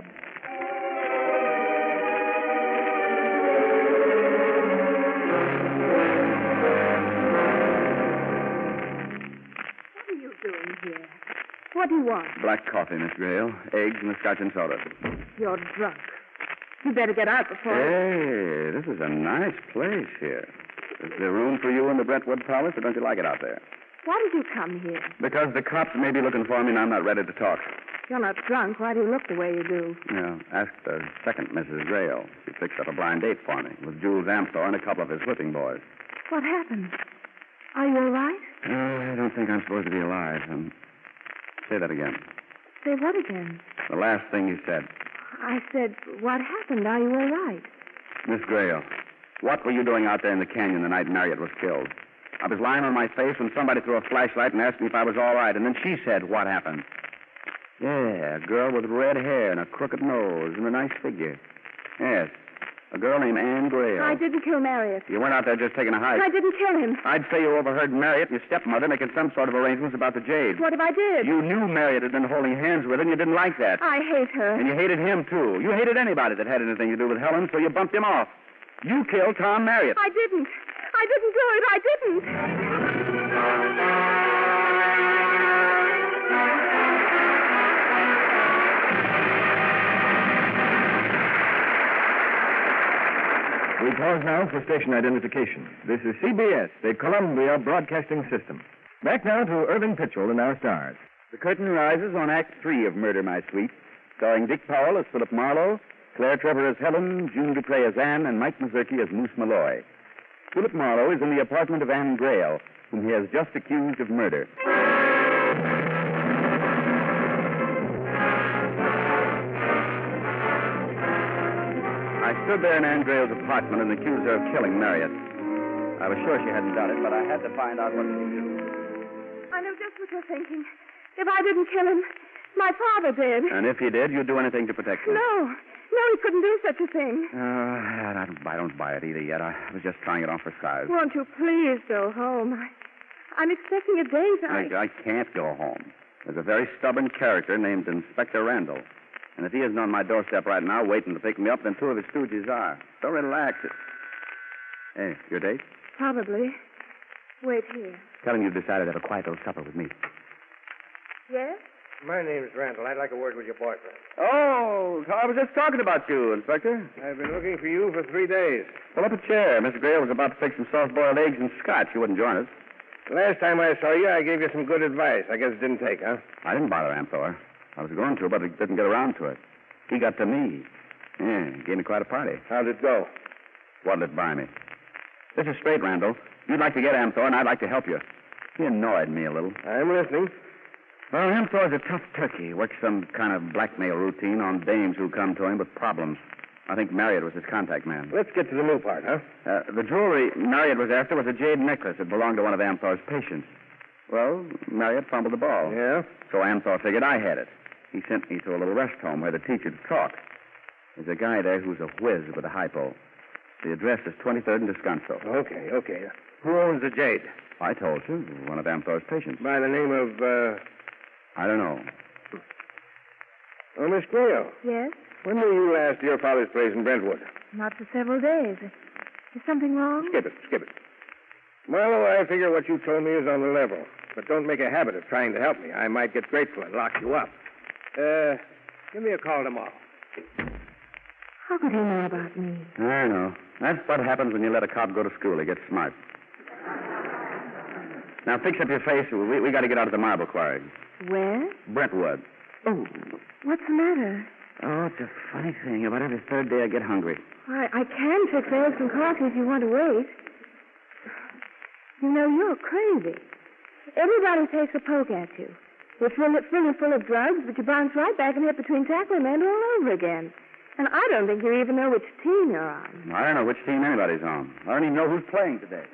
[SPEAKER 8] What are you doing here? What do you want?
[SPEAKER 4] Black coffee, Miss Grail. Eggs and a scotch and soda.
[SPEAKER 8] You're drunk. You better get out before...
[SPEAKER 4] Hey, this is a nice place here. Is there room for you in the Brentwood Palace, or don't you like it out there?
[SPEAKER 8] Why did you come here?
[SPEAKER 3] Because the cops may be looking for me and I'm not ready to talk.
[SPEAKER 8] You're not drunk. Why do you look the way you do?
[SPEAKER 3] Yeah, ask the second Mrs. Grayle. She fixed up a blind date for me with Jules Amthor and a couple of his whipping boys.
[SPEAKER 8] What happened? Are you all right?
[SPEAKER 3] Oh, I don't think I'm supposed to be alive. Say that again.
[SPEAKER 8] Say what again?
[SPEAKER 3] The last thing you said.
[SPEAKER 8] I said, what happened? Are you all right?
[SPEAKER 3] Miss Grayle, what were you doing out there in the canyon the night Marriott was killed? I was lying on my face when somebody threw a flashlight and asked me if I was all right, and then she said, what happened? Yeah, a girl with red hair and a crooked nose and a nice figure. Yes, a girl named Anne Grayle.
[SPEAKER 8] I didn't kill Marriott.
[SPEAKER 3] You weren't out there just taking a hike.
[SPEAKER 8] I didn't kill him.
[SPEAKER 3] I'd say you overheard Marriott and your stepmother making some sort of arrangements about the jade.
[SPEAKER 8] What if I did?
[SPEAKER 3] You knew Marriott had been holding hands with her, and you didn't like that.
[SPEAKER 8] I hate her.
[SPEAKER 3] And you hated him, too. You hated anybody that had anything to do with Helen, so you bumped him off. You killed Tom Marriott.
[SPEAKER 8] I didn't. I didn't do it. I didn't.
[SPEAKER 2] We pause now for station identification. This is CBS, the Columbia Broadcasting System. Back now to Irving Pitchell and our stars.
[SPEAKER 3] The curtain rises on Act 3 of Murder, My Sweet, starring Dick Powell as Philip Marlowe, Claire Trevor as Helen, June Dupre as Anne, and Mike Mazurki as Moose Malloy. Philip Marlowe is in the apartment of Anne Grayle, whom he has just accused of murder. I stood there in Anne Grayle's apartment and accused her of killing Marriott. I was sure she hadn't done it, but I had to find out what she knew.
[SPEAKER 8] I know just what you're thinking. If I didn't kill him, my father did.
[SPEAKER 3] And if he did, you'd do anything to protect him?
[SPEAKER 8] No, he couldn't do such a thing.
[SPEAKER 3] I don't buy it either yet. I was just trying it on for size.
[SPEAKER 8] Won't you please go home? I'm expecting a date.
[SPEAKER 3] I can't go home. There's a very stubborn character named Inspector Randall. And if he isn't on my doorstep right now waiting to pick me up, then two of his stooges are. So relax. Hey, your date?
[SPEAKER 8] Probably. Wait here.
[SPEAKER 3] Tell him you've decided to have a quiet little supper with me.
[SPEAKER 8] Yes?
[SPEAKER 13] My name's Randall. I'd like a word with your boyfriend.
[SPEAKER 3] Oh, I was just talking about you, Inspector.
[SPEAKER 13] I've been looking for you for 3 days.
[SPEAKER 3] Pull up a chair. Mr. Grayle was about to fix some soft-boiled eggs and scotch. You wouldn't join us.
[SPEAKER 13] Last time I saw you, I gave you some good advice. I guess it didn't take, huh?
[SPEAKER 3] I didn't bother Amthor. I was going to, but he didn't get around to it. He got to me. Yeah, he gave me quite a party.
[SPEAKER 13] How'd it go?
[SPEAKER 3] What'd it buy me? This is straight, Randall. You'd like to get Amthor, and I'd like to help you. He annoyed me a little.
[SPEAKER 13] I'm listening.
[SPEAKER 3] Well, Amthor's a tough turkey. Works some kind of blackmail routine on dames who come to him with problems. I think Marriott was his contact man.
[SPEAKER 13] Let's get to the new part, huh?
[SPEAKER 3] The jewelry Marriott was after was a jade necklace that belonged to one of Amthor's patients. Well, Marriott fumbled the ball.
[SPEAKER 13] Yeah?
[SPEAKER 3] So Amthor figured I had it. He sent me to a little rest home where the teachers talk. There's a guy there who's a whiz with a hypo. The address is 23rd and Descanso.
[SPEAKER 13] Okay. Who owns the jade?
[SPEAKER 3] I told you, one of Amthor's patients.
[SPEAKER 13] By the name of,
[SPEAKER 3] I don't know.
[SPEAKER 13] Oh, Miss Grayle.
[SPEAKER 8] Yes?
[SPEAKER 13] When were you last to your father's place in Brentwood?
[SPEAKER 8] Not for several days. Is something wrong?
[SPEAKER 13] Skip it. Marlowe, I figure what you told me is on the level. But don't make a habit of trying to help me. I might get grateful and lock you up. Give me a call tomorrow.
[SPEAKER 8] How could he know about me?
[SPEAKER 3] I know. That's what happens when you let a cop go to school. He gets smart. Now, fix up your face. We got to get out of the marble quarry.
[SPEAKER 8] Where?
[SPEAKER 3] Brentwood.
[SPEAKER 8] Oh, what's the matter?
[SPEAKER 3] Oh, it's a funny thing. About every third day I get hungry.
[SPEAKER 8] I can fix eggs and coffee if you want to wait. You know, you're crazy. Everybody takes a poke at you. You fill it full of drugs, but you bounce right back and hit between tackle and men all over again. And I don't think you even know which team you're on.
[SPEAKER 3] I don't know which team anybody's on. I don't even know who's playing today.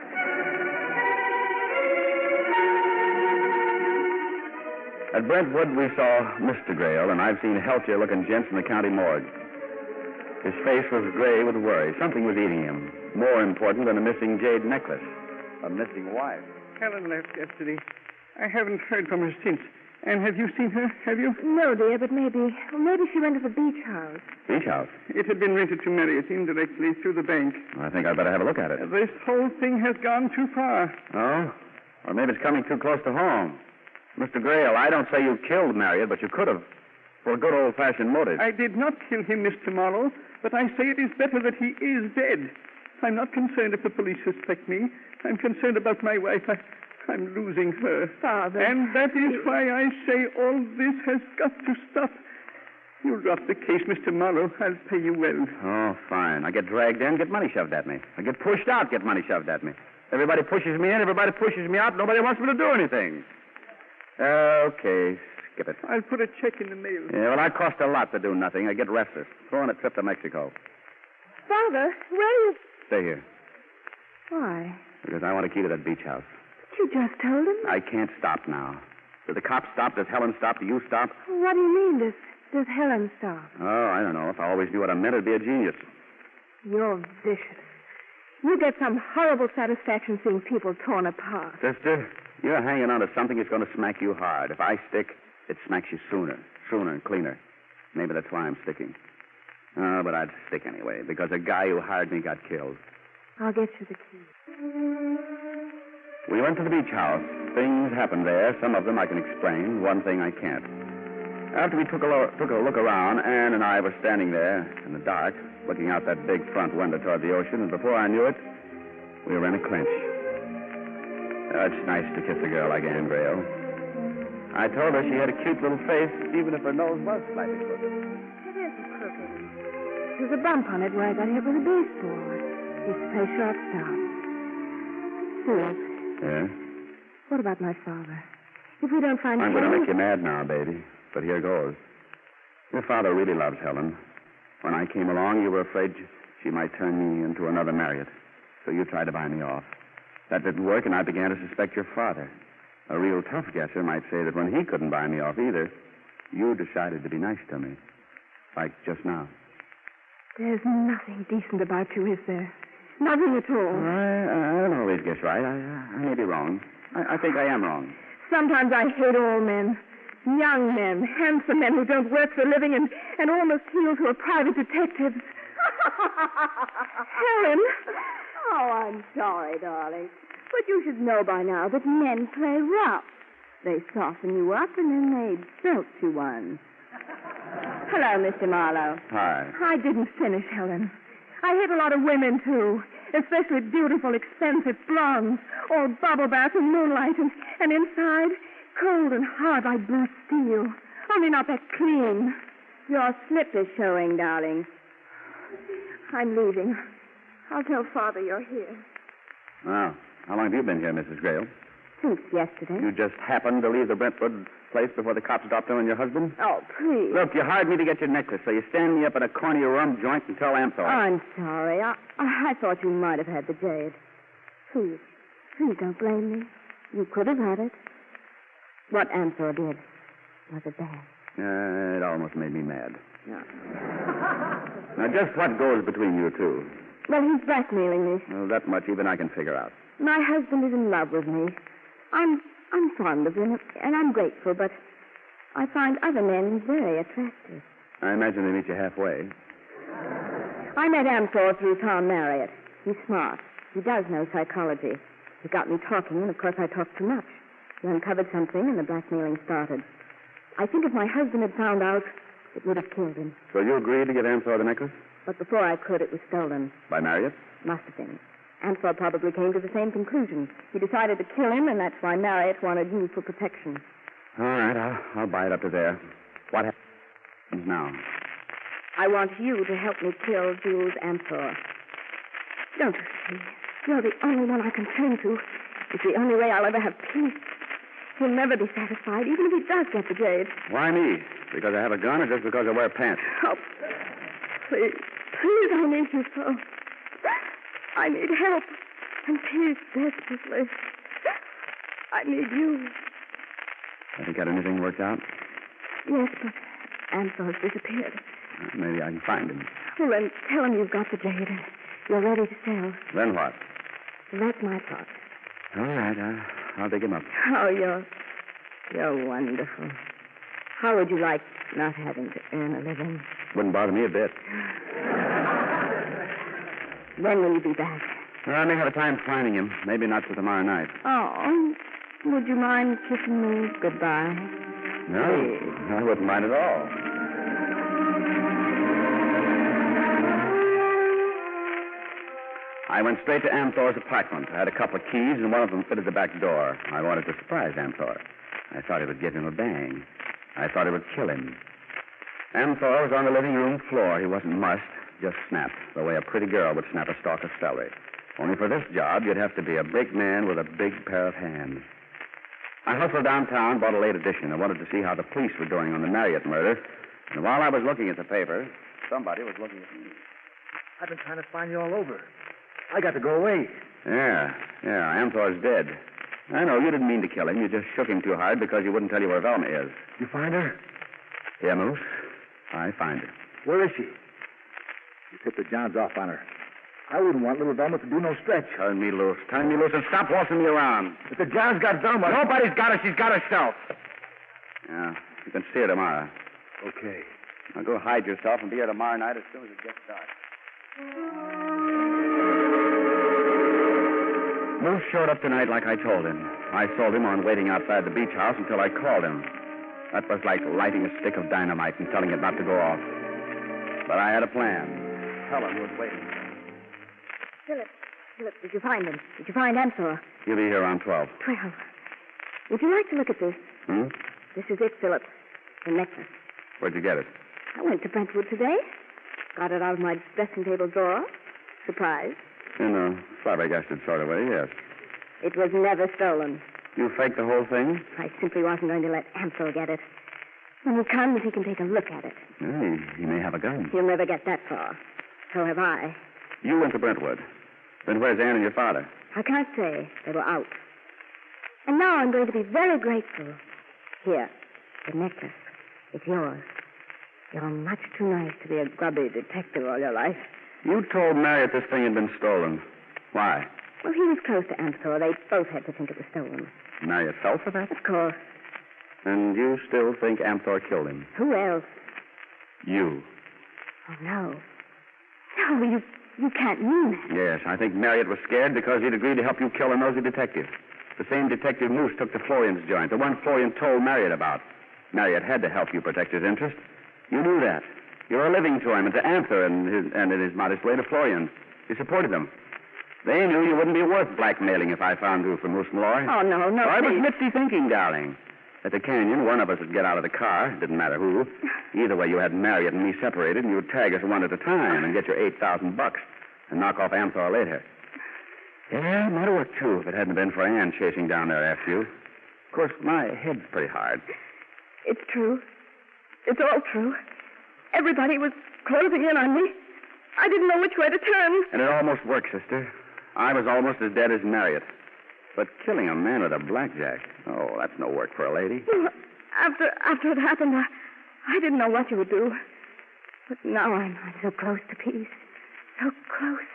[SPEAKER 3] At Brentwood, we saw Mr. Grayle, and I've seen healthier-looking gents in the county morgue. His face was gray with worry. Something was eating him. More important than a missing jade necklace. A missing wife.
[SPEAKER 11] Helen left yesterday. I haven't heard from her since. And have you seen her? Have you?
[SPEAKER 8] No, dear, but maybe she went to the beach house.
[SPEAKER 3] Beach house?
[SPEAKER 11] It had been rented to Marriott indirectly through the bank.
[SPEAKER 3] I think I'd better have a look at it.
[SPEAKER 11] This whole thing has gone too far.
[SPEAKER 3] Oh? Or maybe it's coming too close to home. Mr. Grayle, I don't say you killed Marriott, but you could have. For a good old-fashioned motive.
[SPEAKER 11] I did not kill him, Mr. Morrow, but I say it is better that he is dead. I'm not concerned if the police suspect me. I'm concerned about my wife. I'm losing her.
[SPEAKER 8] Father.
[SPEAKER 11] And that is why I say all this has got to stop. You drop the case, Mr. Marlowe. I'll pay you well.
[SPEAKER 4] Oh, fine. I get dragged in, get money shoved at me. I get pushed out, get money shoved at me. Everybody pushes me in, everybody pushes me out. Nobody wants me to do anything. Okay, skip it.
[SPEAKER 11] I'll put a check in the mail.
[SPEAKER 4] Yeah, well, I cost a lot to do nothing. I get restless. Throw in a trip to Mexico.
[SPEAKER 8] Father, where do you...
[SPEAKER 4] Stay here,
[SPEAKER 8] Why?
[SPEAKER 4] because I want a key to that beach house.
[SPEAKER 8] You just told him.
[SPEAKER 4] I can't stop now. Did the cops stop? Does Helen stop? Do you stop?
[SPEAKER 8] What do you mean, does Helen stop?
[SPEAKER 4] Oh, I don't know. If I always knew what I meant, I'd be a genius.
[SPEAKER 8] You're vicious. You get some horrible satisfaction seeing people torn apart.
[SPEAKER 4] Sister, you're hanging on to something that's going to smack you hard. If I stick, it smacks you sooner and cleaner. Maybe that's why I'm sticking. Oh, but I'd stick anyway, because a guy who hired me got killed.
[SPEAKER 8] I'll get you the key.
[SPEAKER 4] We went to the beach house. Things happened there. Some of them I can explain. One thing I can't. After we took a look around, Anne and I were standing there in the dark, looking out that big front window toward the ocean, and before I knew it, we were in a clinch. Oh, it's nice to kiss a girl like Anne Grail. I told her she had a cute little face, even if her nose was slightly crooked.
[SPEAKER 8] It isn't crooked. There's a bump on it where I got hit with a baseball. Used to play shortstop. Philip.
[SPEAKER 4] Yeah?
[SPEAKER 8] What about my father? If we don't find
[SPEAKER 4] I'm
[SPEAKER 8] Helen...
[SPEAKER 4] going to make you mad now, baby. But here goes. Your father really loves Helen. When I came along, you were afraid she might turn me into another Marriott. So you tried to buy me off. That didn't work, and I began to suspect your father. A real tough guesser might say that when he couldn't buy me off either, you decided to be nice to me. Like just now.
[SPEAKER 8] There's nothing decent about you, is there? Nothing at all.
[SPEAKER 4] I don't always guess right. I may be wrong. I think I am wrong.
[SPEAKER 8] Sometimes I hate all men. Young men, handsome men who don't work for a living, and almost heels who are private detectives. Helen!
[SPEAKER 14] Oh, I'm sorry, darling. But you should know by now that men play rough. They soften you up and then they belt you one. Hello, Mr. Marlowe.
[SPEAKER 4] Hi.
[SPEAKER 8] I didn't finish, Helen. I hate a lot of women, too. Especially beautiful, expensive blondes. All bubble bath and moonlight, and inside, cold and hard like blue steel. Only not that clean.
[SPEAKER 14] Your slip is showing, darling.
[SPEAKER 8] I'm leaving. I'll tell Father you're here.
[SPEAKER 4] Well, how long have you been here, Mrs. Grail?
[SPEAKER 14] Since yesterday.
[SPEAKER 4] You just happened to leave the Brentwood place before the cops dropped in on your husband?
[SPEAKER 14] Oh, please.
[SPEAKER 4] Look, you hired me to get your necklace, so you stand me up in a corner of your rum joint and tell Anthor.
[SPEAKER 14] I'm sorry. I thought you might have had the jade. Please don't blame me. You could have had it. What Anthor did, was it bad?
[SPEAKER 4] It almost made me mad.
[SPEAKER 14] No.
[SPEAKER 4] Now, just what goes between you two?
[SPEAKER 8] Well, he's blackmailing me.
[SPEAKER 4] Well, that much even I can figure out.
[SPEAKER 8] My husband is in love with me. I'm fond of him, and I'm grateful, but I find other men very attractive.
[SPEAKER 4] I imagine they meet you halfway.
[SPEAKER 8] I met Amthor through Tom Marriott. He's smart. He does know psychology. He got me talking, and of course I talked too much. He uncovered something, and the blackmailing started. I think if my husband had found out, it would have killed him.
[SPEAKER 4] So you agreed to give Amthor the necklace?
[SPEAKER 8] But before I could, it was stolen.
[SPEAKER 4] By Marriott?
[SPEAKER 8] Must have been. Ansel probably came to the same conclusion. He decided to kill him, and that's why Marriott wanted you for protection.
[SPEAKER 4] All right, I'll buy it up to there. What happens now?
[SPEAKER 8] I want you to help me kill Jules Ansel. Don't you see? You're the only one I can turn to. It's the only way I'll ever have peace. He'll never be satisfied, even if he does get the jade.
[SPEAKER 4] Why me? Because I have a gun or just because I wear pants?
[SPEAKER 8] Oh, please, I need you so. I need help and peace desperately. I need you.
[SPEAKER 4] Have you got anything worked out?
[SPEAKER 8] Yes, but Ansel's disappeared.
[SPEAKER 4] Maybe I can find him.
[SPEAKER 8] Well, then tell him you've got the jade and you're ready to sell.
[SPEAKER 4] Then what?
[SPEAKER 8] Well, that's my part.
[SPEAKER 4] All right, I'll dig him up.
[SPEAKER 8] Oh, you're wonderful. How would you like not having to earn a living?
[SPEAKER 4] Wouldn't bother me a bit.
[SPEAKER 8] When will you be back?
[SPEAKER 4] Well, I may have a time finding him. Maybe not till tomorrow night.
[SPEAKER 8] Oh, would you mind kissing me goodbye?
[SPEAKER 4] No, I wouldn't mind at all. I went straight to Amthor's apartment. I had a couple of keys, and one of them fitted the back door. I wanted to surprise Amthor. I thought it would give him a bang. I thought it would kill him. Amthor was on the living room floor. He wasn't mussed, just snapped, the way a pretty girl would snap a stalk of celery. Only for this job, you'd have to be a big man with a big pair of hands. I hustled downtown, bought a late edition. I wanted to see how the police were doing on the Marriott murder. And while I was looking at the paper, somebody was looking at me.
[SPEAKER 5] I've been trying to find you all over. I got to go away.
[SPEAKER 4] Yeah, Amthor's dead. I know, you didn't mean to kill him. You just shook him too hard because you wouldn't tell you where Velma is.
[SPEAKER 5] You find her?
[SPEAKER 4] Yeah, Moose. I find her.
[SPEAKER 5] Where is she? You tipped the Johns off on her. I wouldn't want little Velma to do no stretch.
[SPEAKER 4] Turn me loose. Turn me loose and stop waltzing me around.
[SPEAKER 5] If the Johns got Velma...
[SPEAKER 4] Nobody's got her. She's got herself. Yeah, you can see her tomorrow.
[SPEAKER 5] Okay.
[SPEAKER 4] Now go hide yourself and be here tomorrow night as soon as it gets dark. Moose showed up tonight like I told him. I sold him on waiting outside the beach house until I called him. That was like lighting a stick of dynamite and telling it not to go off. But I had a plan. Helen was waiting.
[SPEAKER 8] Philip, did you find him? Did you find Amthor?
[SPEAKER 4] He'll be here around 12.
[SPEAKER 8] 12. Would you like to look at this? This is it, Philip. The necklace.
[SPEAKER 4] Where'd you get it?
[SPEAKER 8] I went to Brentwood today. Got it out of my dressing table drawer. Surprise.
[SPEAKER 4] In a flabbergasted sort of way, yes.
[SPEAKER 8] It was never stolen.
[SPEAKER 4] You faked the whole thing?
[SPEAKER 8] I simply wasn't going to let Amthor get it. When he comes, he can take a look at it.
[SPEAKER 4] Yeah, he may have a gun.
[SPEAKER 8] He'll never get that far. So have I.
[SPEAKER 4] You went to Brentwood. Then where's Ann and your father?
[SPEAKER 8] I can't say. They were out. And now I'm going to be very grateful. Here, the necklace. It's yours. You're much too nice to be a grubby detective all your life.
[SPEAKER 4] You told Marriott this thing had been stolen. Why?
[SPEAKER 8] Well, he was close to Amthor. They both had to think it was stolen.
[SPEAKER 4] Marriott fell for that?
[SPEAKER 8] Of course.
[SPEAKER 4] And you still think Amthor killed him?
[SPEAKER 8] Who else?
[SPEAKER 4] You.
[SPEAKER 8] Oh, no. No, you can't mean that.
[SPEAKER 4] Yes, I think Marriott was scared because he'd agreed to help you kill a nosy detective. The same detective Moose took to Florian's joint, the one Florian told Marriott about. Marriott had to help you protect his interest. You knew that. You were living to him and to Amthor and in his modest way to Florian. You supported them. They knew you wouldn't be worth blackmailing if I found you for Moose Malloy.
[SPEAKER 8] Oh, no.
[SPEAKER 4] I was nifty thinking, darling. At the canyon, one of us would get out of the car. Didn't matter who. Either way, you had Marriott and me separated, and you'd tag us one at a time and get your $8,000 and knock off Amthor later. Yeah, it might have worked, too, if it hadn't been for Ann chasing down there after you. Of course, my head's pretty hard.
[SPEAKER 8] It's true. It's all true. Everybody was closing in on me. I didn't know which way to turn.
[SPEAKER 4] And it almost worked, sister. I was almost as dead as Marriott. But killing a man with a blackjack, oh, that's no work for a lady.
[SPEAKER 8] Well, after it happened, I didn't know what you would do. But now I'm so close to peace. So close.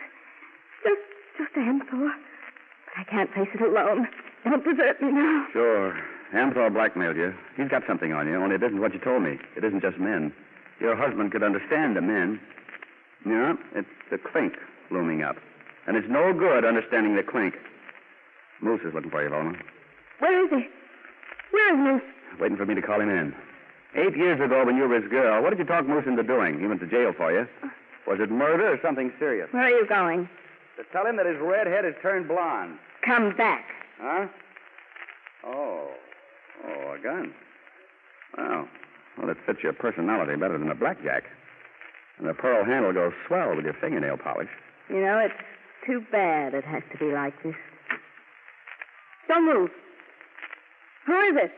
[SPEAKER 8] Just Amthor. But I can't face it alone. Don't desert me now.
[SPEAKER 4] Sure. Amthor blackmailed you. He's got something on you, only it isn't what you told me. It isn't just men. Your husband could understand the men. Yeah, it's the clink looming up. And it's no good understanding the clink. Moose is looking for you, Velma.
[SPEAKER 8] Where is he? Where is Moose?
[SPEAKER 4] Waiting for me to call him in. 8 years ago, when you were his girl, what did you talk Moose into doing? He went to jail for you. Was it murder or something serious?
[SPEAKER 8] Where are you going?
[SPEAKER 4] To tell him that his red head has turned blonde.
[SPEAKER 8] Come back.
[SPEAKER 4] Huh? Oh, a gun. Well, it fits your personality better than a blackjack. And the pearl handle goes swell with your fingernail polish.
[SPEAKER 8] You know, it's too bad it has to be like this. Don't move. Who is it?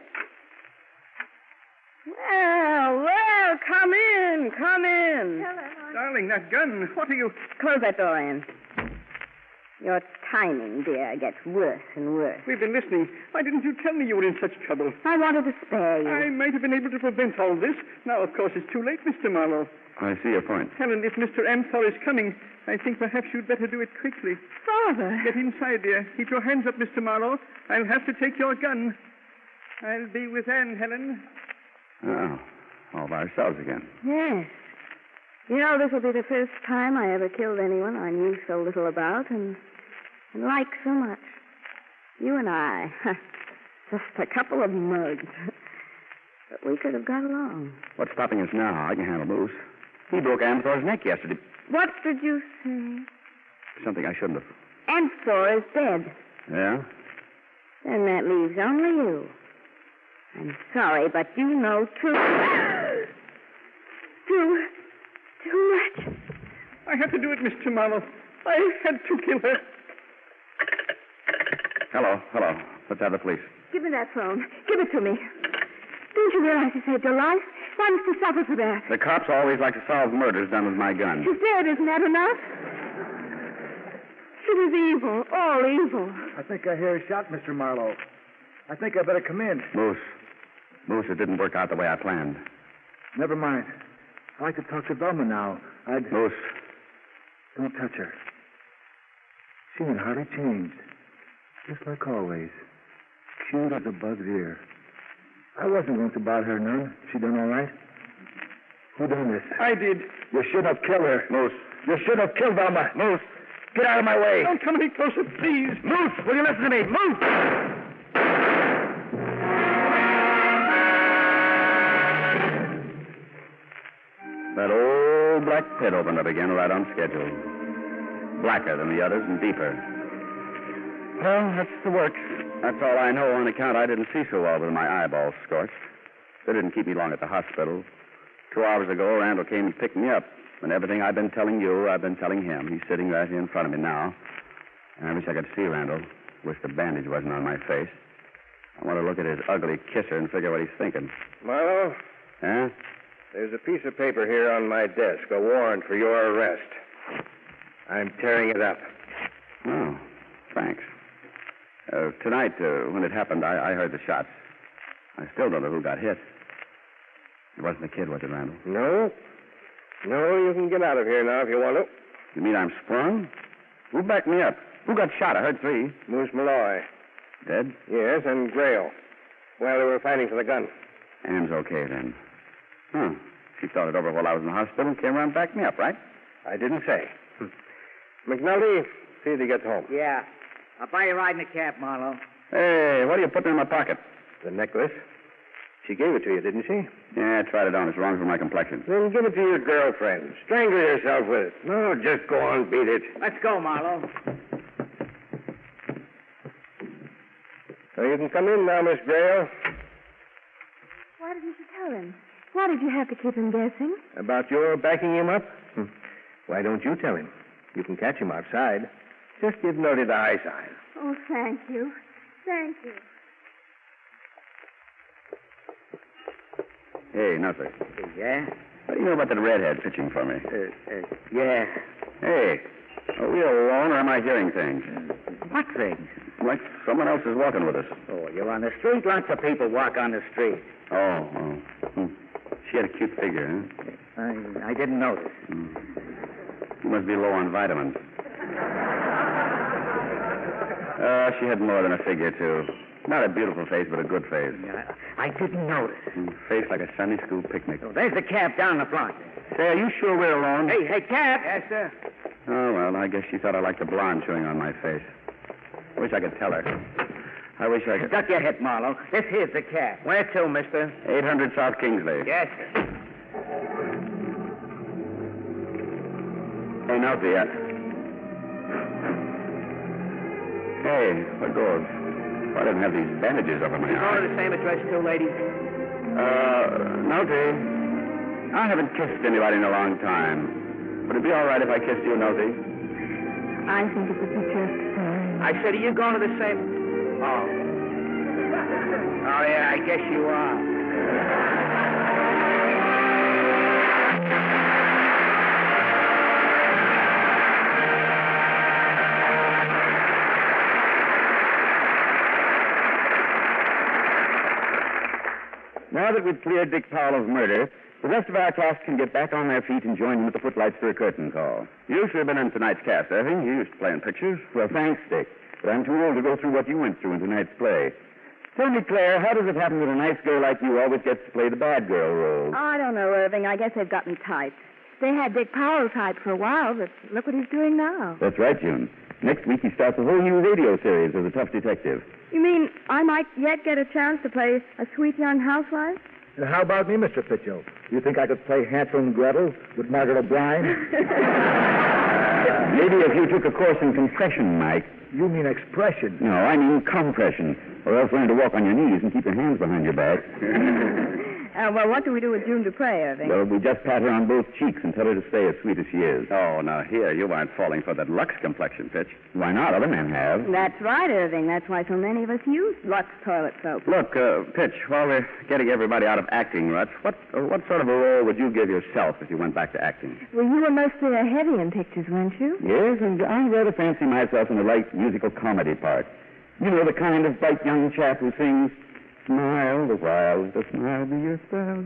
[SPEAKER 8] Well, come in.
[SPEAKER 11] Hello. Darling, that gun. What are you...
[SPEAKER 8] Close that door, Anne. Your timing, dear, gets worse and worse.
[SPEAKER 11] We've been listening. Why didn't you tell me you were in such trouble?
[SPEAKER 8] I wanted to spare you.
[SPEAKER 11] I might have been able to prevent all this. Now, of course, it's too late, Mr. Marlowe.
[SPEAKER 4] I see your point.
[SPEAKER 11] Helen, if Mr. Amthor is coming, I think perhaps you'd better do it quickly.
[SPEAKER 8] Father!
[SPEAKER 11] Get inside, dear. Keep your hands up, Mr. Marlowe. I'll have to take your gun. I'll be with Anne, Helen.
[SPEAKER 4] Oh, all by ourselves again.
[SPEAKER 8] Yes. You know, this will be the first time I ever killed anyone I knew so little about and liked so much. You and I. Just a couple of mugs. But we could have got along.
[SPEAKER 4] What's stopping us now? I can handle Moose. He broke Amthor's neck yesterday.
[SPEAKER 8] What did you say?
[SPEAKER 4] Something I shouldn't have.
[SPEAKER 8] Aunt Flora's dead.
[SPEAKER 4] Yeah?
[SPEAKER 8] Then that leaves only you. I'm sorry, but you know too much.
[SPEAKER 11] I had to do it, Mr. Marlowe. I had to kill her.
[SPEAKER 4] Hello. Let's have the police.
[SPEAKER 8] Give me that phone. Give it to me. Don't you realize he saved your life? Why must you suffer for that?
[SPEAKER 4] The cops always like to solve murders done with my gun.
[SPEAKER 8] She's dead, isn't that enough? She was evil, all evil.
[SPEAKER 5] I think I hear a shot, Mr. Marlowe. I think I better come in.
[SPEAKER 4] Moose, it didn't work out the way I planned.
[SPEAKER 5] Never mind. I'd like to talk to Velma now.
[SPEAKER 4] Moose.
[SPEAKER 5] Don't touch her. She ain't hardly changed. Just like always. Cute as a bug's ear. I wasn't going to bother her none. She done all right. Who done this?
[SPEAKER 11] I did.
[SPEAKER 5] You should have killed her.
[SPEAKER 4] Moose.
[SPEAKER 5] You should have killed Velma.
[SPEAKER 4] Moose.
[SPEAKER 5] Get out of my way.
[SPEAKER 11] Don't come any closer, please.
[SPEAKER 4] Moose, will you listen to me? Moose! That old black pit opened up again right on schedule. Blacker than the others and deeper. Well, that's the works. That's all I know on account I didn't see so well with my eyeballs scorched. They didn't keep me long at the hospital. 2 hours ago, Randall came and picked me up. And everything I've been telling you, I've been telling him. He's sitting right here in front of me now. And I wish I could see Randall. Wish the bandage wasn't on my face. I want to look at his ugly kisser and figure what he's thinking.
[SPEAKER 13] Marlowe?
[SPEAKER 4] Huh?
[SPEAKER 13] There's a piece of paper here on my desk, a warrant for your arrest. I'm tearing it up.
[SPEAKER 4] Oh, thanks. Tonight, when it happened, I heard the shots. I still don't know who got hit. It wasn't the kid, was it, Randall?
[SPEAKER 13] No, you can get out of here now if you want to.
[SPEAKER 4] You mean I'm sprung? Who backed me up? Who got shot? I heard 3.
[SPEAKER 13] Moose Malloy.
[SPEAKER 4] Dead?
[SPEAKER 13] Yes, and Grail. Well, they were fighting for the gun.
[SPEAKER 4] Anne's okay, then. Huh. She thought it over while I was in the hospital and came around and backed me up, right?
[SPEAKER 13] I didn't say. McNulty, see if he gets home.
[SPEAKER 6] Yeah. I'll buy you a ride in the cab, Marlowe.
[SPEAKER 4] Hey, what are you putting in my pocket?
[SPEAKER 13] The necklace. She gave it to you, didn't she?
[SPEAKER 4] Yeah, I tried it on. It's wrong for my complexion.
[SPEAKER 13] Then give it to your girlfriend. Strangle yourself with it. No, just go on, beat it.
[SPEAKER 6] Let's go, Marlowe.
[SPEAKER 13] So you can come in now, Miss Grail.
[SPEAKER 8] Why didn't you tell him? Why did you have to keep him guessing?
[SPEAKER 13] About your backing him up? Why don't you tell him? You can catch him outside. Just give Noddy the high sign.
[SPEAKER 8] Oh, thank you. Thank you.
[SPEAKER 4] Hey, nothing.
[SPEAKER 6] Yeah?
[SPEAKER 4] What do you know about that redhead pitching for me?
[SPEAKER 6] Yeah.
[SPEAKER 4] Hey, are we alone or am I hearing things?
[SPEAKER 6] What things?
[SPEAKER 4] Like someone else is walking with us.
[SPEAKER 6] Oh, you're on the street? Lots of people walk on the street.
[SPEAKER 4] Oh. She had a cute figure, huh?
[SPEAKER 6] I didn't notice.
[SPEAKER 4] You must be low on vitamins. She had more than a figure, too. Not a beautiful face, but a good face.
[SPEAKER 6] Yeah, I didn't notice.
[SPEAKER 4] Face like a Sunday school picnic.
[SPEAKER 6] Oh, there's the cab down the front.
[SPEAKER 4] Say, are you sure we're alone?
[SPEAKER 6] Hey, cab. Yes, sir.
[SPEAKER 4] Oh, well, I guess she thought I liked the blonde chewing on my face. I wish I could tell her. I wish I could...
[SPEAKER 6] Duck your head, Marlowe. This here's the cab. Where to, mister?
[SPEAKER 4] 800 South Kingsley.
[SPEAKER 6] Yes, sir.
[SPEAKER 4] Hey, now, Thea. Hey, what goes? I didn't have these bandages over my eyes.
[SPEAKER 6] You go to the same address, too, lady?
[SPEAKER 4] No, Dee. I haven't kissed anybody in a long time. Would it be all right if I kissed you, Nosy?
[SPEAKER 8] I think it would be just fine.
[SPEAKER 6] I said, are you going to the same... Oh, yeah, I guess you are.
[SPEAKER 4] Now that we've cleared Dick Powell of murder, the rest of our cast can get back on their feet and join him at the footlights for a curtain call. You should have been in tonight's cast, Irving. You used to play in pictures. Well, thanks, Dick. But I'm too old to go through what you went through in tonight's play. Tell me, Claire, how does it happen that a nice girl like you always gets to play the bad girl role?
[SPEAKER 8] I don't know, Irving. I guess they've gotten tight. They had Dick Powell tight for a while, but look what he's doing now.
[SPEAKER 4] That's right, June. Next week he starts a whole new radio series as a tough detective.
[SPEAKER 8] You mean I might yet get a chance to play a sweet young housewife?
[SPEAKER 5] And how about me, Mr. Pitchell? You think I could play Hansel and Gretel with Margaret O'Brien?
[SPEAKER 4] Maybe if you took a course in compression, Mike.
[SPEAKER 5] You mean expression?
[SPEAKER 4] No, I mean compression. Or else learn to walk on your knees and keep your hands behind your back.
[SPEAKER 14] Well, what do we do with June Dupre, Irving?
[SPEAKER 4] Well, we just pat her on both cheeks and tell her to stay as sweet as she is.
[SPEAKER 3] Oh, now here, you aren't falling for that Lux complexion, Pitch.
[SPEAKER 4] Why not? Other men have.
[SPEAKER 14] That's right, Irving. That's why so many of us use Lux toilet soap.
[SPEAKER 3] Look, Pitch, while we're getting everybody out of acting ruts, what sort of a role would you give yourself if you went back to acting?
[SPEAKER 14] Well, you were mostly a heavy in pictures, weren't you?
[SPEAKER 4] Yes, and I rather fancy myself in a light musical comedy part. You know, the kind of bright young chap who sings, "Smile the while the smile be your style."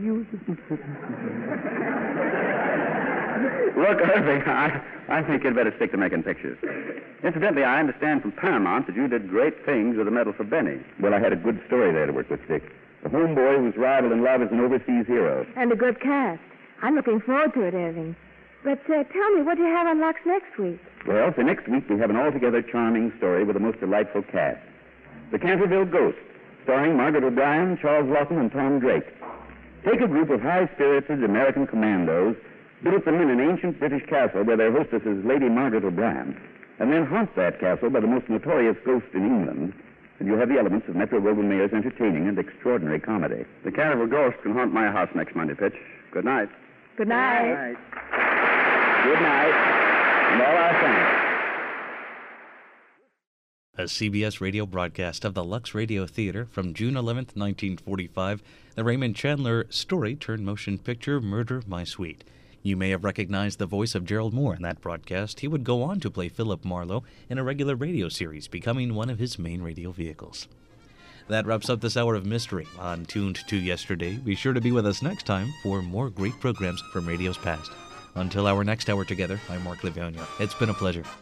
[SPEAKER 3] Look, Irving, I think you'd better stick to making pictures. Incidentally, I understand from Paramount that you did great things with the Medal for Benny.
[SPEAKER 4] Well, I had a good story there to work with, Dick. A homeboy whose rival in love is an overseas hero.
[SPEAKER 14] And a good cast. I'm looking forward to it, Irving. But tell me, what do you have on Lux next week?
[SPEAKER 4] Well, for next week, we have an altogether charming story with a most delightful cast. The Canterville Ghost, starring Margaret O'Brien, Charles Lawton, and Tom Drake. Take a group of high-spirited American commandos, built them in an ancient British castle where their hostess is Lady Margaret O'Brien, and then haunt that castle by the most notorious ghost in England, and you have the elements of Metro-Goldwyn-Mayer's entertaining and extraordinary comedy.
[SPEAKER 3] The Canterville Ghost can haunt my house next Monday, Pitch. Good night.
[SPEAKER 14] Good night.
[SPEAKER 4] Good night, and all our thanks.
[SPEAKER 1] A CBS radio broadcast of the Lux Radio Theater from June 11th, 1945, the Raymond Chandler story-turned-motion picture Murder, My Sweet. You may have recognized the voice of Gerald Moore in that broadcast. He would go on to play Philip Marlowe in a regular radio series, becoming one of his main radio vehicles. That wraps up this hour of mystery on Tuned to Yesterday. Be sure to be with us next time for more great programs from radio's past. Until our next hour together, I'm Mark Livonia. It's been a pleasure.